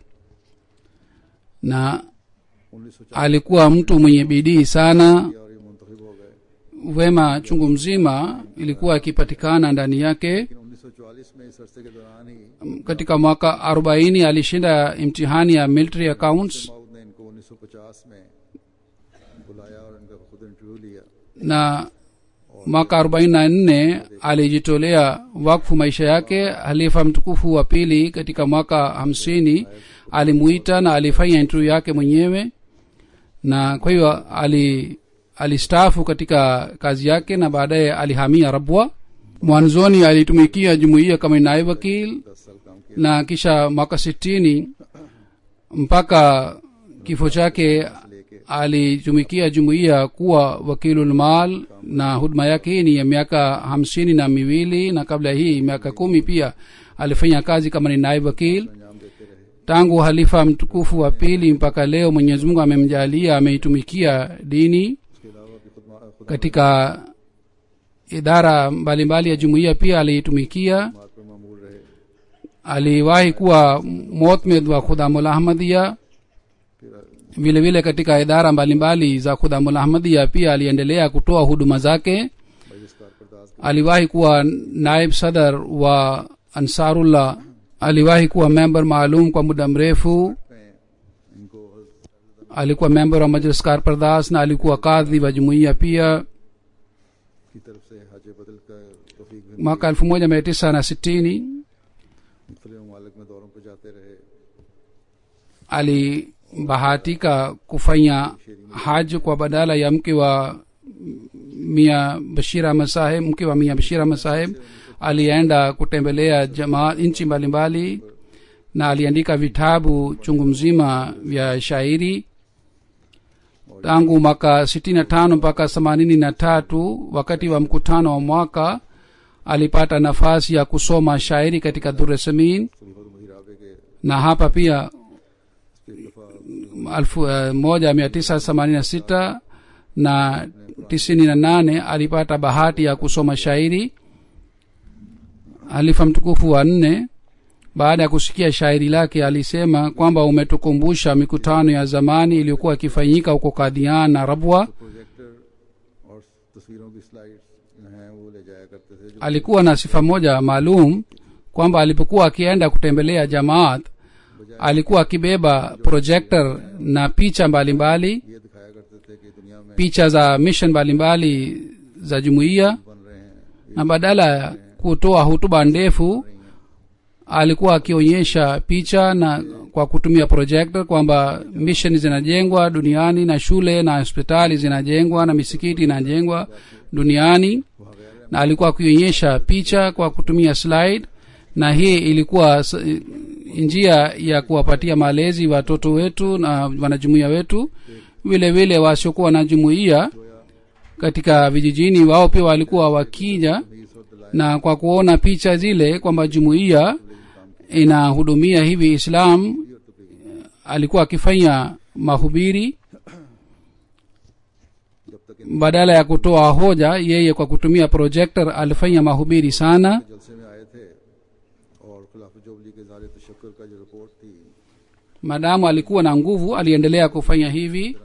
na 1940 alikuwa mtu mwenye bidii sana. और ये मुंतखब हो गए, Wema chungu mzima ilikuwa ikipatikana ndani yake. लेकिन 1944 में इस अरसे के दौरान ही Katika mwaka 40 alishinda imtihani ya military accounts, माउद ने इनको 1950 में बुलाया और इनका खुद इंटरव्यू लिया। na mwaka 44 alijitolea wakfu maisha yake. Halifa mtukufu wa pili katika mwaka 50 alimuita na alifanya interview yake mwenyewe, na kwa hiyo alistaafu katika kazi yake na baadaye alihamia Rabwa. Mwanzoni alitumikia jumuiya kama naibu wakil, 10 साल काम किया। na kisha mwaka 60 mpaka kifo chake alitumikia jumuiya kuwa wakilul mal, na huduma yake hii ni ya miaka 52, na kabla hii miaka 10 pia alifanya kazi kama ni naibu wakil. अंजाम देते रहे। Tangu halifa mtukufu wa pili mpaka leo Mwenyezi Mungu amemjalia ameitumikia dini इसके अलावा भी खुद katika idara mbalimbali ya jumuiya pia aliitumikia. मात पर मामूल रहे। Aliwahi kuwa mu'tamid wa Khudamul Ahmadiyya. फिर Vile vile katika idara mbalimbali za Khudamul Ahmadiyya pia aliendelea kutoa huduma zake. मजलिस कारकर्दाज Aliwahi kuwa naib sadar wa Ansarullah. Aliwahi kuwa member maalum kwa muda mrefu. में इनको Alikuwa member wa Majlis Karpardas na alikuwa kadhi wa jumuiya pia. की तरफ से हज बदल का तौफीक भी Mwaka 1960 मुख्तलिफ ममालिक में दौरों पर जाते रहे। alibahatika kufanya haj kwa badala ya mke wa Mia Bashir Ahmad Saheb. Mke wa Mia Bashir Ahmad Saheb alienda kutembelea jamaa nchi mbalimbali na aliandika vitabu chungu mzima vya shairi. Tangu mwaka 65 mpaka 83 wakati wa mkutano wa mwaka alipata nafasi ya kusoma shairi katika Durrasamin, खलीफा मुहिराबे के na hapa pia एक दफा 1986 na 98 alipata bahati ya kusoma shairi. Halifa mtukufu wa 4 baada ya kusikia shairi lake alisema kwamba umetukumbusha mikutano ya zamani iliyokuwa ikifanyika huko Kadian na Rabwa. Projector और तस्वीरों की स्लाइड्स हैं वो ले जाया करते थे। जो Alikuwa na sifa moja maalum kwamba alipokuwa akienda kutembelea jamaat alikuwa akibeba projector na picha mbalimbali, ये दिखाया करते थे कि दुनिया में picha za mission mbalimbali za jumuiya, बन रहे हैं, na badala ya kutoa hutuba ndefu alikuwa akionyesha picha na kwa kutumia projector kwamba mission zinajengwa duniani na shule na hospitali zinajengwa na misikiti inajengwa duniani, na alikuwa akionyesha picha kwa kutumia slide, na hii ilikuwa njia ya kuwapatia malezi watoto wetu na wanajumuiya wetu. Vile vile wasiokuwa na jumuiya katika vijijini wao pia walikuwa wakija, na kwa kuona picha zile kwamba jumuiya inahudumia hivi Islam, alikuwa akifanya mahubiri जब तक badala ya kutoa hoja. Yeye kwa kutumia projector alifanya mahubiri sana. जलसे में आए थे और खिलाफ जोबली के इज़हार तशक्कुर का जो रिपोर्ट थी Madamu alikuwa na nguvu aliendelea kufanya hivi.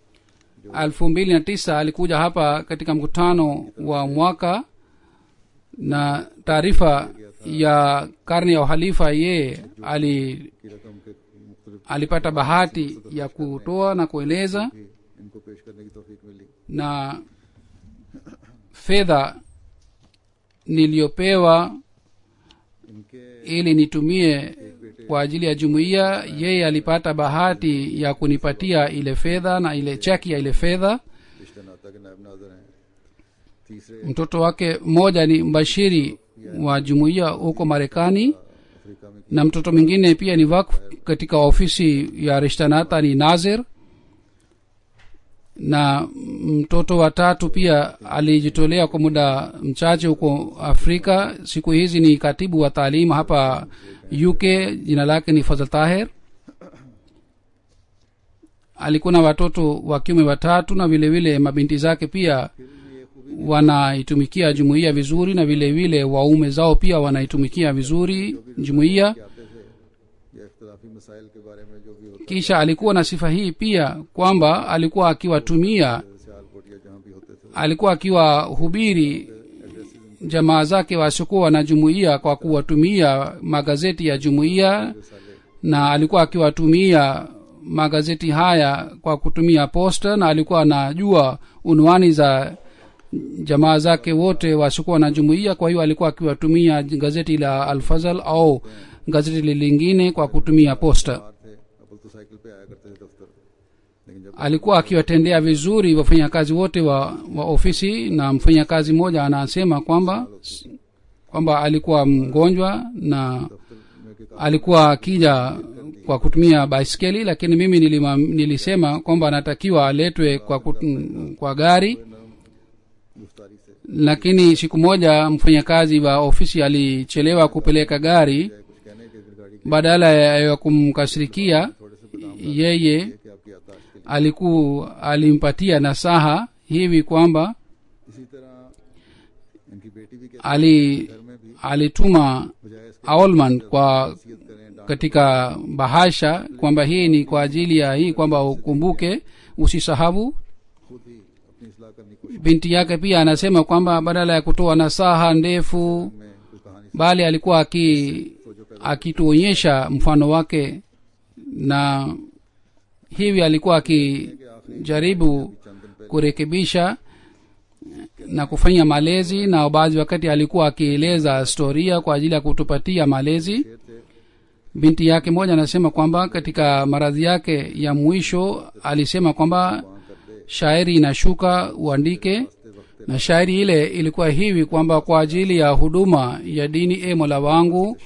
2009 alikuja hapa katika mkutano wa mwaka, na taarifa ya karne ya uhalifa yeye की रकम के मुख्तलिफ alipata bahati ya kutoa na kueleza, भी इनको पेश करने की तौफीक मिली। na fedha niliyopewa इनके ili nitumie kwa ajili ya jumuiya, yeye alipata bahati ya kunipatia ile fedha na ile cheki ya ile fedha. रिश्ता नाता के नायब नाज़र हैं। तीसरे Mtoto wake mmoja ni mbashiri wa jumuiya huko Marekani, Africa में na mtoto mwingine pia ni wakfu katika ofisi ya Rishtanata ni Nazir, na mtoto wa tatu pia alijitolea kwa muda mchache huko Afrika. Siku hizi ni katibu wa taalimu hapa UK, jina lake ni Fazl Tahir. alikuwa na watoto wa kiume watatu na vile vile mabinti zake pia wanaitumikia jumuiya vizuri na vile vile waume zao pia wanaitumikia vizuri jumuiya. Kisha alikuwa na sifa hii pia kwamba alikuwa akiwahubiri jamaa zake wasiokuwa na jumuiya kwa kuwatumia magazeti ya jumuiya, na alikuwa akiwatumia magazeti haya kwa kutumia posta, na alikuwa anajua unwani za jamaa zake wote wasiokuwa na jumuiya. Kwa hiyo alikuwa akiwatumia gazeti la Al-Fazl au gazeti lingine kwa kutumia posta. Alikuwa akiwatendea vizuri wafanyakazi wote wa ofisi, na mfanyakazi mmoja anasema kwamba alikuwa mgonjwa na alikuwa akija kwa kutumia baiskeli, lakini mimi nilisema kwamba anatakiwa aletwe kwa gari. Lakini siku moja mfanyakazi wa ofisi alichelewa kupeleka gari. Badala ya kumkasirikia yeye, alimpatia nasaha hivi kwamba alituma Aulman katika bahasha kwamba hii ni kwa ajili ya hii, kwamba ukumbuke usisahau. Binti yake pia anasema kwamba badala ya kutoa nasaha ndefu, bali alikuwa akituonyesha mfano wake, na hivi alikuwa akijaribu kurekebisha na kufanya malezi, na baadhi wakati alikuwa akieleza historia kwa ajili ya kutupatia malezi. Binti yake moja anasema kwamba katika maradhi yake ya mwisho alisema kwamba shairi inashuka uandike, na shairi ile ilikuwa hivi kwamba kwa ajili ya huduma ya dini, Mola wangu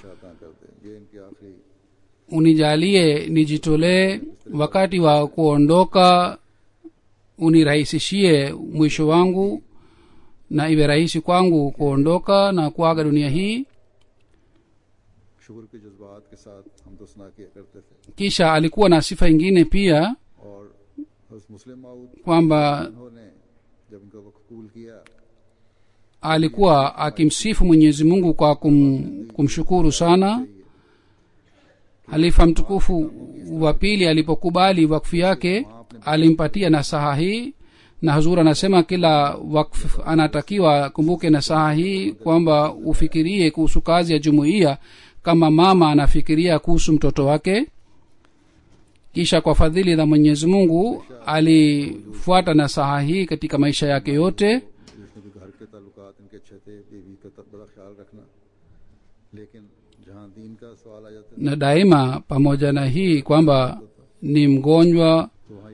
unijalie nijitolee, wakati wa kuondoka unirahisishie mwisho wangu, na iwe rahisi kwangu kuondoka na kuaga dunia hii. Kisha alikuwa na sifa nyingine pia kwamba alikuwa akimsifu Mwenyezi Mungu kwa kumshukuru sana. Halifa mtukufu wa pili alipokubali wakfu yake alimpatia nasaha hii, na Hazur anasema kila wakfu anatakiwa kumbuke nasaha hii kwamba ufikirie kuhusu kazi ya jumuiya kama mama anafikiria kuhusu mtoto wake. Kisha kwa fadhili za Mwenyezi Mungu alifuata nasaha hii katika maisha yake yote. Na daima pamoja na hii kwamba ni mgonjwa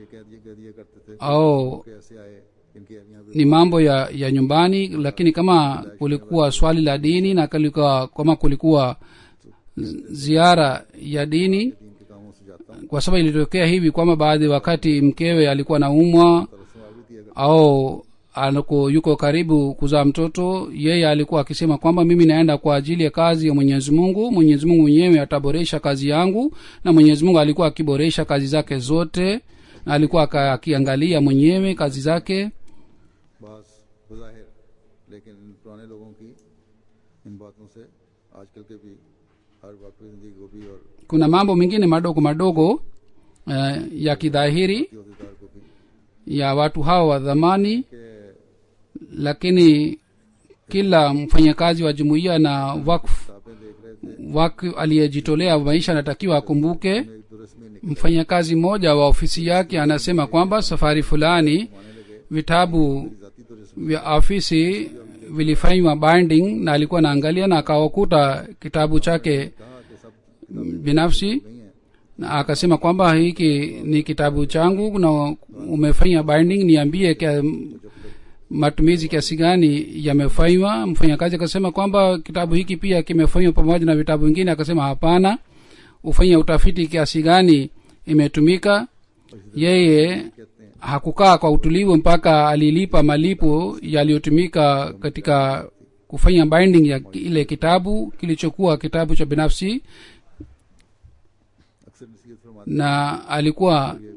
au ni mambo ya nyumbani, lakini kama kulikuwa swali la dini na kama kulikuwa ziara ya dini, kwa sababu ilitokea hivi kwamba baadhi wakati mkewe alikuwa naumwa au yuko karibu kuzaa mtoto, yeye alikuwa akisema kwamba mimi naenda kwa ajili ya kazi ya Mwenyezi Mungu, Mwenyezi Mungu mwenyewe ataboresha kazi yangu. Na Mwenyezi Mungu alikuwa akiboresha kazi zake zote, na alikuwa akiangalia mwenyewe kazi zake. Kuna mambo mengine madogo madogo ya kidhahiri ya watu hao wa zamani, lakini kila mfanyakazi wa jumuiya na wakfu aliyejitolea maisha anatakiwa akumbuke. Mfanyakazi mmoja wa ofisi yake anasema kwamba safari fulani vitabu vya ofisi vilifanywa binding, na alikuwa naangalia na akawakuta kitabu chake binafsi, na akasema kwamba hiki ni kitabu changu na umefanya binding, niambie matumizi kiasi gani yamefanywa. Mfanyakazi akasema kwamba kitabu hiki pia kimefanywa pamoja na vitabu vingine. Akasema hapana, ufanye utafiti kiasi gani imetumika. Yeye hakukaa kwa utulivu mpaka alilipa malipo yaliyotumika katika kufanya binding ya ile kitabu kilichokuwa kitabu cha binafsi, na alikuwa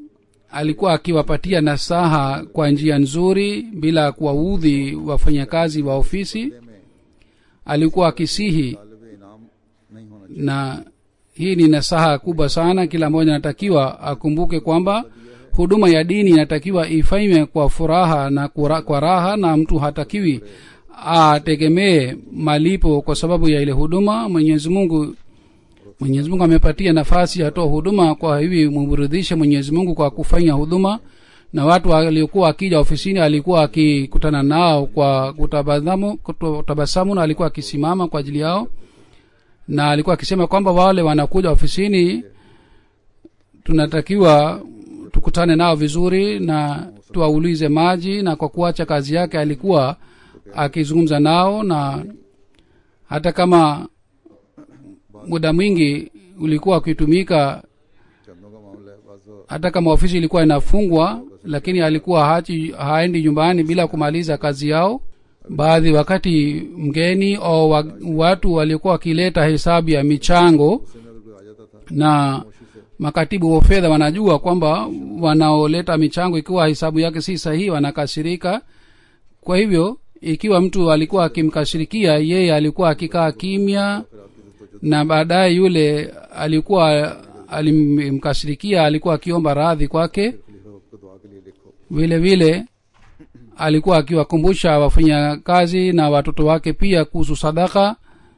alikuwa akiwapatia nasaha kwa njia nzuri bila kuwaudhi wafanyakazi wa ofisi. Alikuwa akisihi, तालिब इनाम नहीं होना चाहिए। na hii ni nasaha kubwa sana. Kila mmoja anatakiwa akumbuke kwamba huduma ya dini inatakiwa ifanywe kwa furaha na kwa raha, na mtu hatakiwi ategemee malipo kwa sababu ya ile huduma. Mwenyezi Mungu amepatia nafasi atoa huduma, kwa hivi mumridhishe Mwenyezi Mungu kwa kufanya huduma. Na watu waliokuwa akija ofisini alikuwa akikutana nao kwa kutabasamu, na alikuwa akisimama kwa ajili yao, na alikuwa akisema kwamba wale wanakuja ofisini tunatakiwa tukutane nao vizuri na tuwaulize maji. Na kwa kuacha kazi yake alikuwa akizungumza nao, na hata kama muda mwingi ulikuwa ukitumika, चंदों का मामला है, बाज़ hata kama ofisi ilikuwa inafungwa, lakini alikuwa haendi nyumbani bila kumaliza kazi yao. Baadhi wakati mgeni au watu walikuwa wakileta hesabu ya michango, से में अगर कोई आ जाता था na makatibu wa fedha wanajua kwamba wanaoleta michango ikiwa hesabu yake si sahihi wanakasirika. Kwa hivyo ikiwa mtu alikuwa akimkashirikia yeye, alikuwa akikaa kimya, na baadaye yule alikuwa alimkashirikia alikuwa akiomba radhi kwake. खलीफा को दुआ के लिए लिखो। Vile vile alikuwa akiwakumbusha wafanya kazi na watoto wake pia kuhusu sadaka,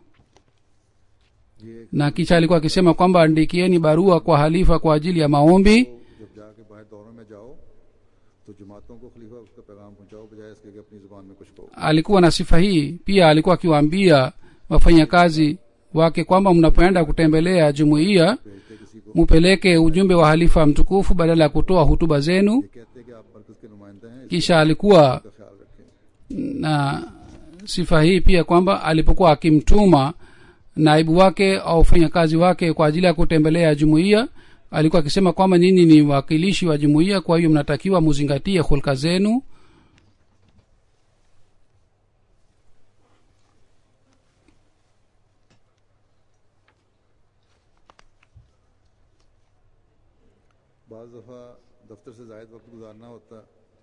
ये na kisha alikuwa akisema kwamba andikieni barua kwa halifa kwa ajili ya maombi. जब जाके बाहर दौरों में जाओ तो जमातों को खलीफा उसका पैगाम पहुंचाओ, बजाय इसके कि अपनी जुबान में कुछ कहो। Alikuwa na sifa hii pia. Alikuwa akiwaambia wafanyakazi wake kwamba mnapoenda kutembelea jumuiya भेजते किसी को mupeleke ujumbe wa halifa mtukufu badala ya kutoa hutuba zenu. ये कहते कि आप मरकज के नुमाइंदे हैं, Kisha alikuwa इसका ख्याल रखें। na sifa hii pia kwamba alipokuwa akimtuma naibu wake au wafanyakazi wake kwa ajili ya kutembelea jumuiya, alikuwa akisema kwamba nyinyi ni wakilishi wa jumuiya, kwa hiyo mnatakiwa muzingatie hulka zenu. बाज़ दफ़ा दफ्तर से ज़ायद वक्त गुजारना होता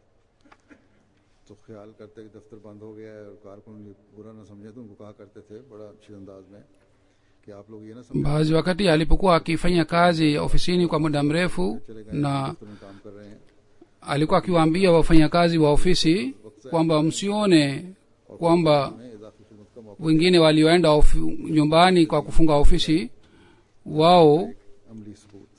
तो ख्याल करते कि दफ्तर बंद हो गया है और कारकुन बुरा ना समझे, तो उनको कहा करते थे बड़ा अच्छे अंदाज में कि आप लोग ये ना समझे Baadhi wakati alipokuwa akifanya kazi ofisini kwa muda mrefu, चले गए na दफ्तर में काम कर रहे हैं, alikuwa akiwaambia wafanyakazi wa ofisi kwamba msione kwamba हमें इजाफी खिदमत का मौका wengine walioenda nyumbani kwa kufunga ofisi wao अमली सबूत।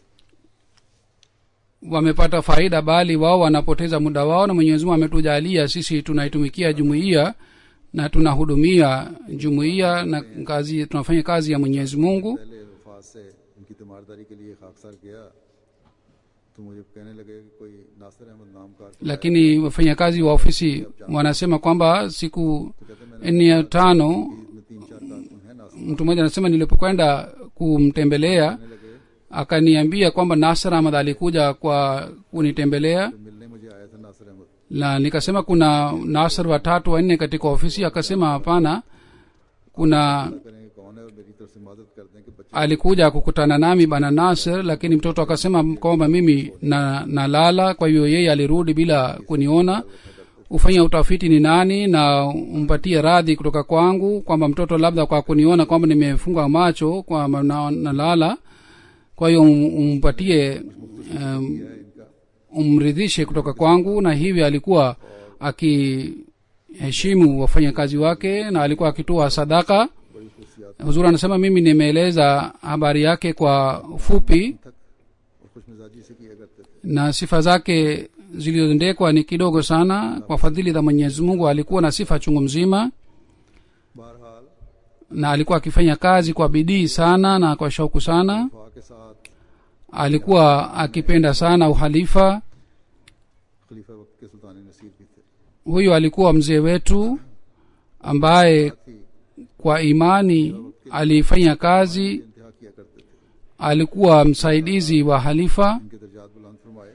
wamepata faida, bali wao wanapoteza muda wao. Na Mwenyezi Mungu ametujalia sisi tunaitumikia jumuiya na tunahudumia jumuiya na kazi, tunafanya kazi ya Mwenyezi Mungu. पहले वफात से इनकी तीमारदारी के लिए खाकसार किया तो मुझे कहने लगे कि कोई नासिर अहमद नाम का Lakini wafanyakazi wa ofisi wanasema kwamba siku 4 5 में 3-4 कारकुन है Nasir, mtu mmoja anasema nilipokwenda kumtembelea कहने लगे akaniambia kwamba Nasr Ahmad alikuja kwa kunitembelea, तो मिलने मुझे आया था नासिर Ahmad. na nikasema kuna Nasr 3 4 katika ofisi. Akasema hapana, kuna करें कौन है और मेरी तरफ से मदद कर दें कि बच्चे alikuja kukutana nami bana Nasr, lakini mtoto akasema kwamba mimi nalala, kwa hiyo yeye alirudi bila kuniona. Ufanya utafiti ni nani na umpatie radhi kutoka kwangu kwamba mtoto labda kwa kuniona kwamba nimefunga macho kwamba nalala, kwa hiyo umpatie umridhishe kutoka kwangu. Na hivi alikuwa akiheshimu wafanyakazi wake na alikuwa akitoa sadaka. Huzur anasema mimi nimeeleza habari yake kwa fupi, और खुशमिजाजी से किया करते थे। na sifa zake zilizondekwa ni kidogo sana. Kwa fadhili za Mwenyezi Mungu alikuwa na sifa chungu mzima, बहरहाल na alikuwa akifanya kazi kwa bidii sana na kwa shauku sana. वफा के साथ Alikuwa akipenda sana uhalifa. खलीफा वक्त के सुल्तान नसीर भी थे। Huyu alikuwa mzee wetu ambaye kwa imani alifanya kazi, इंतहा किया करते थे। alikuwa msaidizi wa halifa. इनके दर्जात बुलंद फरमाए।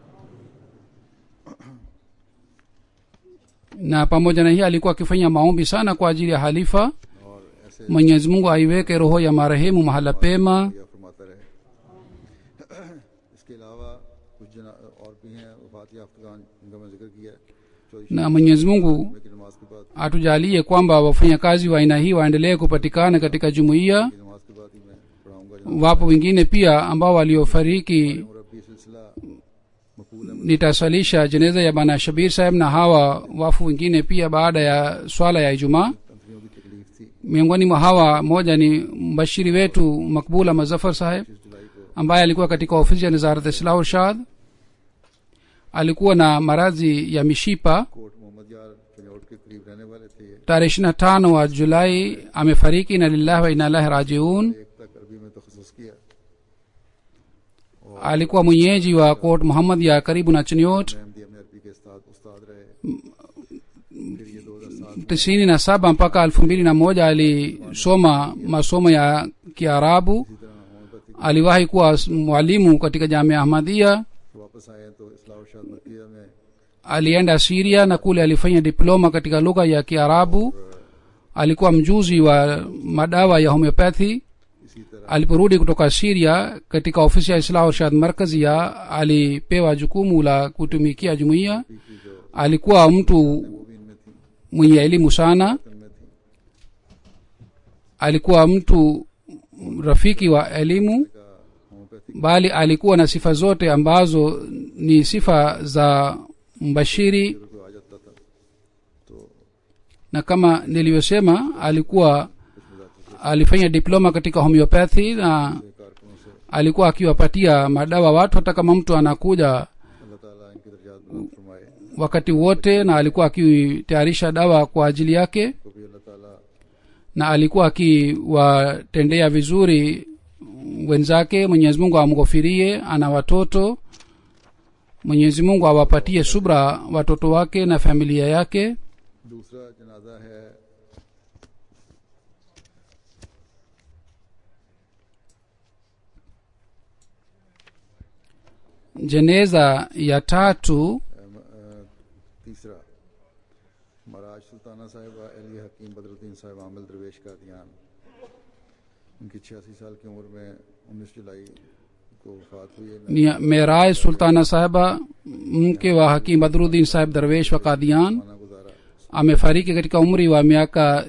Na pamoja na hii alikuwa akifanya maombi sana kwa ajili ya halifa. और ऐसे Mwenyezi Mungu aiweke roho ya marehemu mahala pema. या फरमाता रहे। इसके अलावा कुछ और भी याफ्तगान इनका मैं जिक्र किया है। na mwenyezi mungu की नमाज के बाद atujalie kwamba wafanyakazi wa aina hii waendelee kupatikana katika jumuiya. नमाज के बाद ही मैं पढ़ाऊंगा। Wapo wengine pia ambao waliofariki, मुरब्बी सिलसिला मकबूल है। nitasalisha jeneza ya bana Shabir saheb na hawa wafu wengine pia baada ya swala ya Ijumaa. तंत्रियों की तकलीफ थी। Miongoni mwa hawa moja ni mbashiri wetu Makbula Mazafar saheb 20 जुलाई को ambaye alikuwa katika ofisi ya Nizarat Islah Urshad. Alikuwa na maradhi ya mishipa. Kot Mohammad Yar Chiniot के करीब रहने वाले थे। ये Tarehe 25 wa Julai amefariki, na lillahi wa inna ilaihi rajiun. एक तक अरबी में तखस्सुस किया। Alikuwa mwenyeji wa Kot Muhammad ya karibu na Chniot. Ahmadi अपने अरबी के उस्ताद रहे। फिर ये 2007 97 mpaka 2001 alisoma masomo ya Kiarabu. इसी तरह homeopathy Aliwahi kuwa mwalimu katika Jamia Ahmadiyya. वापस आए तो इस्लाह उर्शाद मक्किया में Alienda Syria na kule alifanya diploma katika lugha ya Kiarabu. Alikuwa mjuzi wa madawa ya homeopathy. इसी तरह Aliporudi kutoka Syria katika ofisi ya Islah Urshad Markazia, alipewa jukumu la kutumikia jumuiya. की जो Alikuwa mtu वो भी इनमें थी, mwenye elimu sana. इनमें थी। Alikuwa mtu rafiki wa elimu, का homeopathy bali alikuwa na sifa zote ambazo ni sifa za mbashiri. को आ जाता था तो Na kama nilivyosema, alifanya diploma katika homeopathy na कारकुनों से alikuwa akiwapatia madawa watu hata kama mtu anakuja अल्लाह ताला इनके दर्जात बुलंद फरमाए। wakati wote, na alikuwa akitayarisha dawa kwa ajili yake, तो भी अल्लाह ताला na alikuwa akiwatendea vizuri wenzake. Mwenyezi Mungu amghofirie. Ana watoto, Mwenyezi Mungu awapatie subra watoto wake na familia yake. दूसरा जनाजा है Jeneza ya tatu तीसरा महाराज सुल्ताना साहिबा अली हकीम बदरुद्दीन साहिब आमिल दरवेश का ध्यान। उनकी 86 साल की उम्र में 19 जुलाई को वफात हुई है। ni Merai Sultana Sahiba, mke wa Hakim Badruddin Sahib Darwesh wa Qadian. खाना गुजारा Amefariki katika umri wa miaka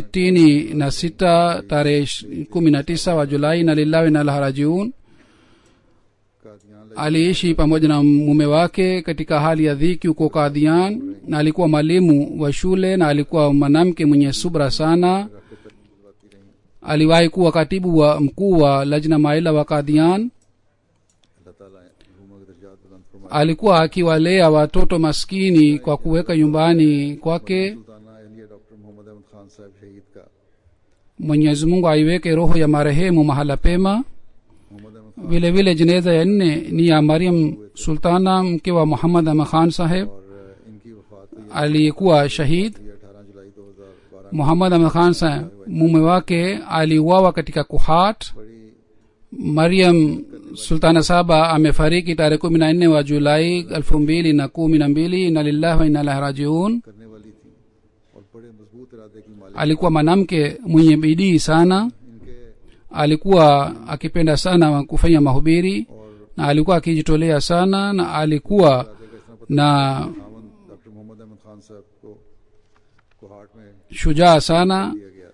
66 tarehe 19 wa Julai, na lillahi wa inna ilaihi rajiun. का ध्यान Aliishi pamoja na mume wake katika hali ya dhiki huko Qadian, na alikuwa mwalimu wa shule, na alikuwa mwanamke mwenye subra sana. रखकर दिलवाती रही। Aliwahi kuwa katibu wa mkuu wa Lajna Maila wa Qadian. अल्लाह ताला रूहों के दर्जात बुलंद फरमाए। Alikuwa akiwalea watoto maskini kwa kuweka nyumbani kwake. Sultana Aliya doctor Mohammad Ahmad Khan Sahab शहीद का Mwenyezi Mungu aiweke roho ya marehemu mahala pema. Mohammad Ahmad Vile vile jeneza ya 4 ni ya Mariam Sultana, mke wa Muhammad Ahmad Khan Saheb, और इनकी वफात हुई aliyekuwa shahid. 18 जुलाई 2012 Muhammad Ahmad Khan Saheb mume wake aliuawa katika Kuhat. बड़ी Mariam Sultana Saba amefariki tarehe 14 wa Julai 2012. Na lillahi wa inna ilaihi rajiun. करने वाली थी और बड़े मजबूत इरादे की मालिक। Alikuwa mwanamke mwenye bidii sana. इनके Alikuwa akipenda sana kufanya mahubiri, na alikuwa akijitolea sana, na alikuwa इरादे का इतना पता na खामन डॉक्टर मोहम्मद अहमद खान साहब को कोहाट में shujaa sana, दिया गया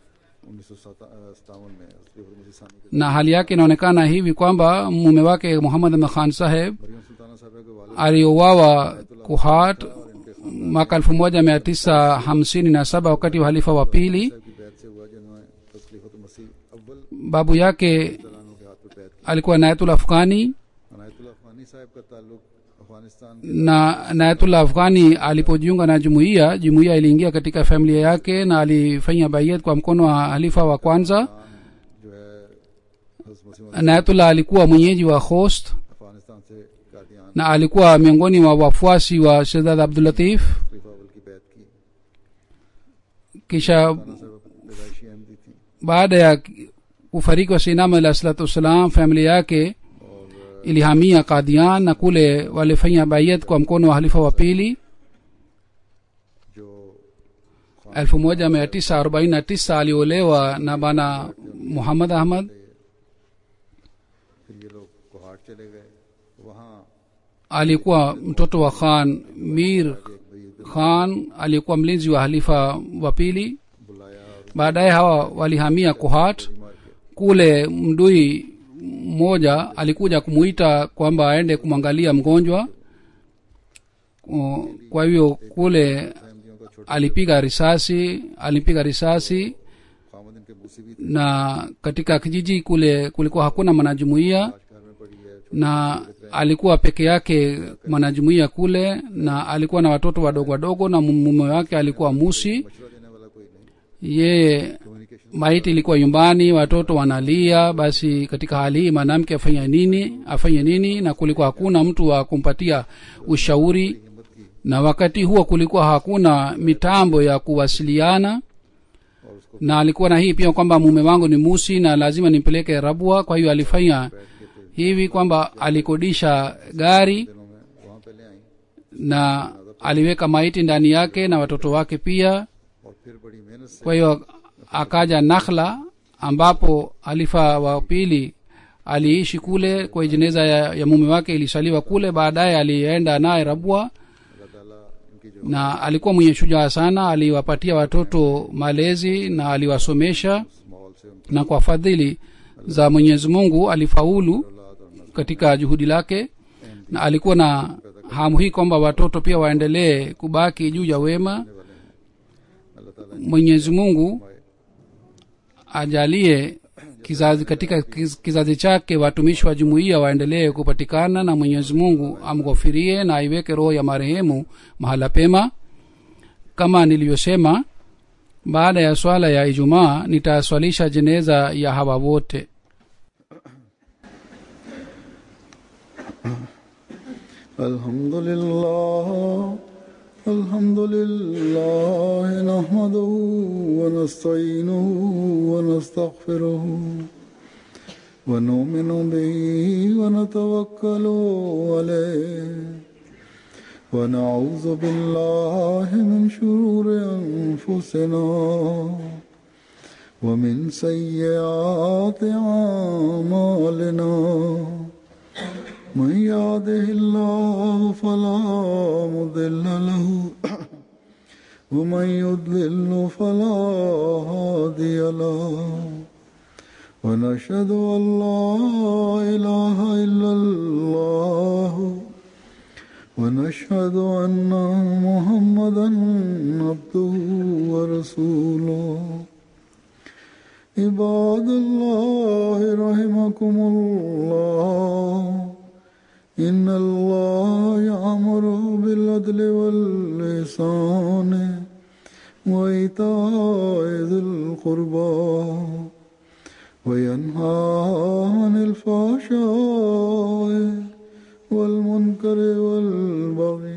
1957 में हज़रत मसीह सानी के na hali yake inaonekana hivi kwamba mume wake Muhammad Ahmad Khan Saheb Maryam सुल्ताना साहब के वालिद aliuawa Kuhat mwaka 1957 wakati wa halifa wa pili. साहब की बैत से हुआ जिन्होंने तस्लीफत मसीह अव्वल Babu yake तलानों के हाथ पे बैत की। alikuwa Nayatul Afghani, अनायतुल्लाह अफगानी साहब का ताल्लुक Afghanistan na Nayatul Afghani alipojiunga na jumuiya iliingia katika familia yake, na alifanya bayat kwa mkono wa halifa wa kwanza. जो है हज़रत मसीह Nayatullah alikuwa mwenyeji wa Khost, Afghanistan से Kadian na alikuwa miongoni mwa wafuasi wa Shehzad Abdul Latif. खलीफा अव्वल की बैत की। Kisha साहब पैदाइशी अहमदी थी baada ya kufariki wa Sayyidina alayhi salatu wassalam, familia yake ilihamia Qadian, na kule walifanya bayat kwa mkono wa halifa wa pili. जो 1949 aliolewa na bana Muhammad Ahmad. फिर ये लोग कोहाट चले गए। वहाँ alikuwa mtoto wa Khan Mir Khan, alikuwa mlinzi wa halifa wa pili. Baadaye hawa walihamia Kohat. Kule mdui mmoja alikuja kumuita kwamba aende kumwangalia mgonjwa. Kwa hiyo kule alipiga risasi na katika kijiji kule kulikuwa hakuna mwanajumuiya, na alikuwa peke yake mwanajumuiya kule, na alikuwa na watoto wadogo wadogo, na mume wake alikuwa musi. Ye maiti ilikuwa nyumbani, watoto wanalia. Basi katika hali hii mwanamke afanye nini? Na kulikuwa hakuna mtu wa kumpatia ushauri, na wakati huo kulikuwa hakuna mitambo ya kuwasiliana. Na alikuwa na hii pia kwamba mume wangu ni musi na lazima nimpeleke Rabwa. Kwa hiyo alifanya hivi kwamba alikodisha gari na aliweka maiti ndani yake na watoto wake pia. Kwa hiyo akaja Nakhla ambapo halifa wa pili aliishi kule. Kwa jeneza ya mume wake ilisaliwa kule. Baadaye alienda naye Rabwa, na alikuwa mwenye shujaa sana. Aliwapatia watoto malezi na aliwasomesha, na kwa fadhili za Mwenyezi Mungu alifaulu katika juhudi lake. Na alikuwa na hamu hii kwamba watoto pia waendelee kubaki juu ya wema. Mwenyezi Mungu ajalie katika kizazi chake watumishi wa jumuiya waendelee kupatikana, na Mwenyezi Mungu amghofirie na aiweke roho ya marehemu mahala pema. Kama nilivyosema, baada ya swala ya Ijumaa nitaswalisha jeneza ya hawa wote. Alhamdulillah nahmaduhu wa nasta'inuhu wa nastaghfiruhu wa nu'minu bihi wa natawakkalu alayhi wa na'udhu billahi min shururi anfusina wa min sayyiati a'malina. من يهده الله فلا مضل له ومن يضلل فلا هادي له ونشهد أن لا إله إلا الله ونشهد أن محمدا عبده ورسوله. عباد الله رحمكم الله، إن الله يأمر بالعدل والإحسان وإيتاء ذي القربى وينهى عن الفحشاء والمنكر والبغي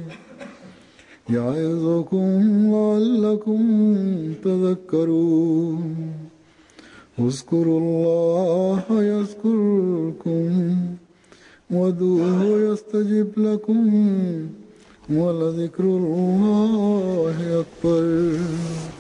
يعظكم لعلكم تذكرون. اذكروا الله يذكركم وادعوه يستجب لكم ولذكر الله أكبر.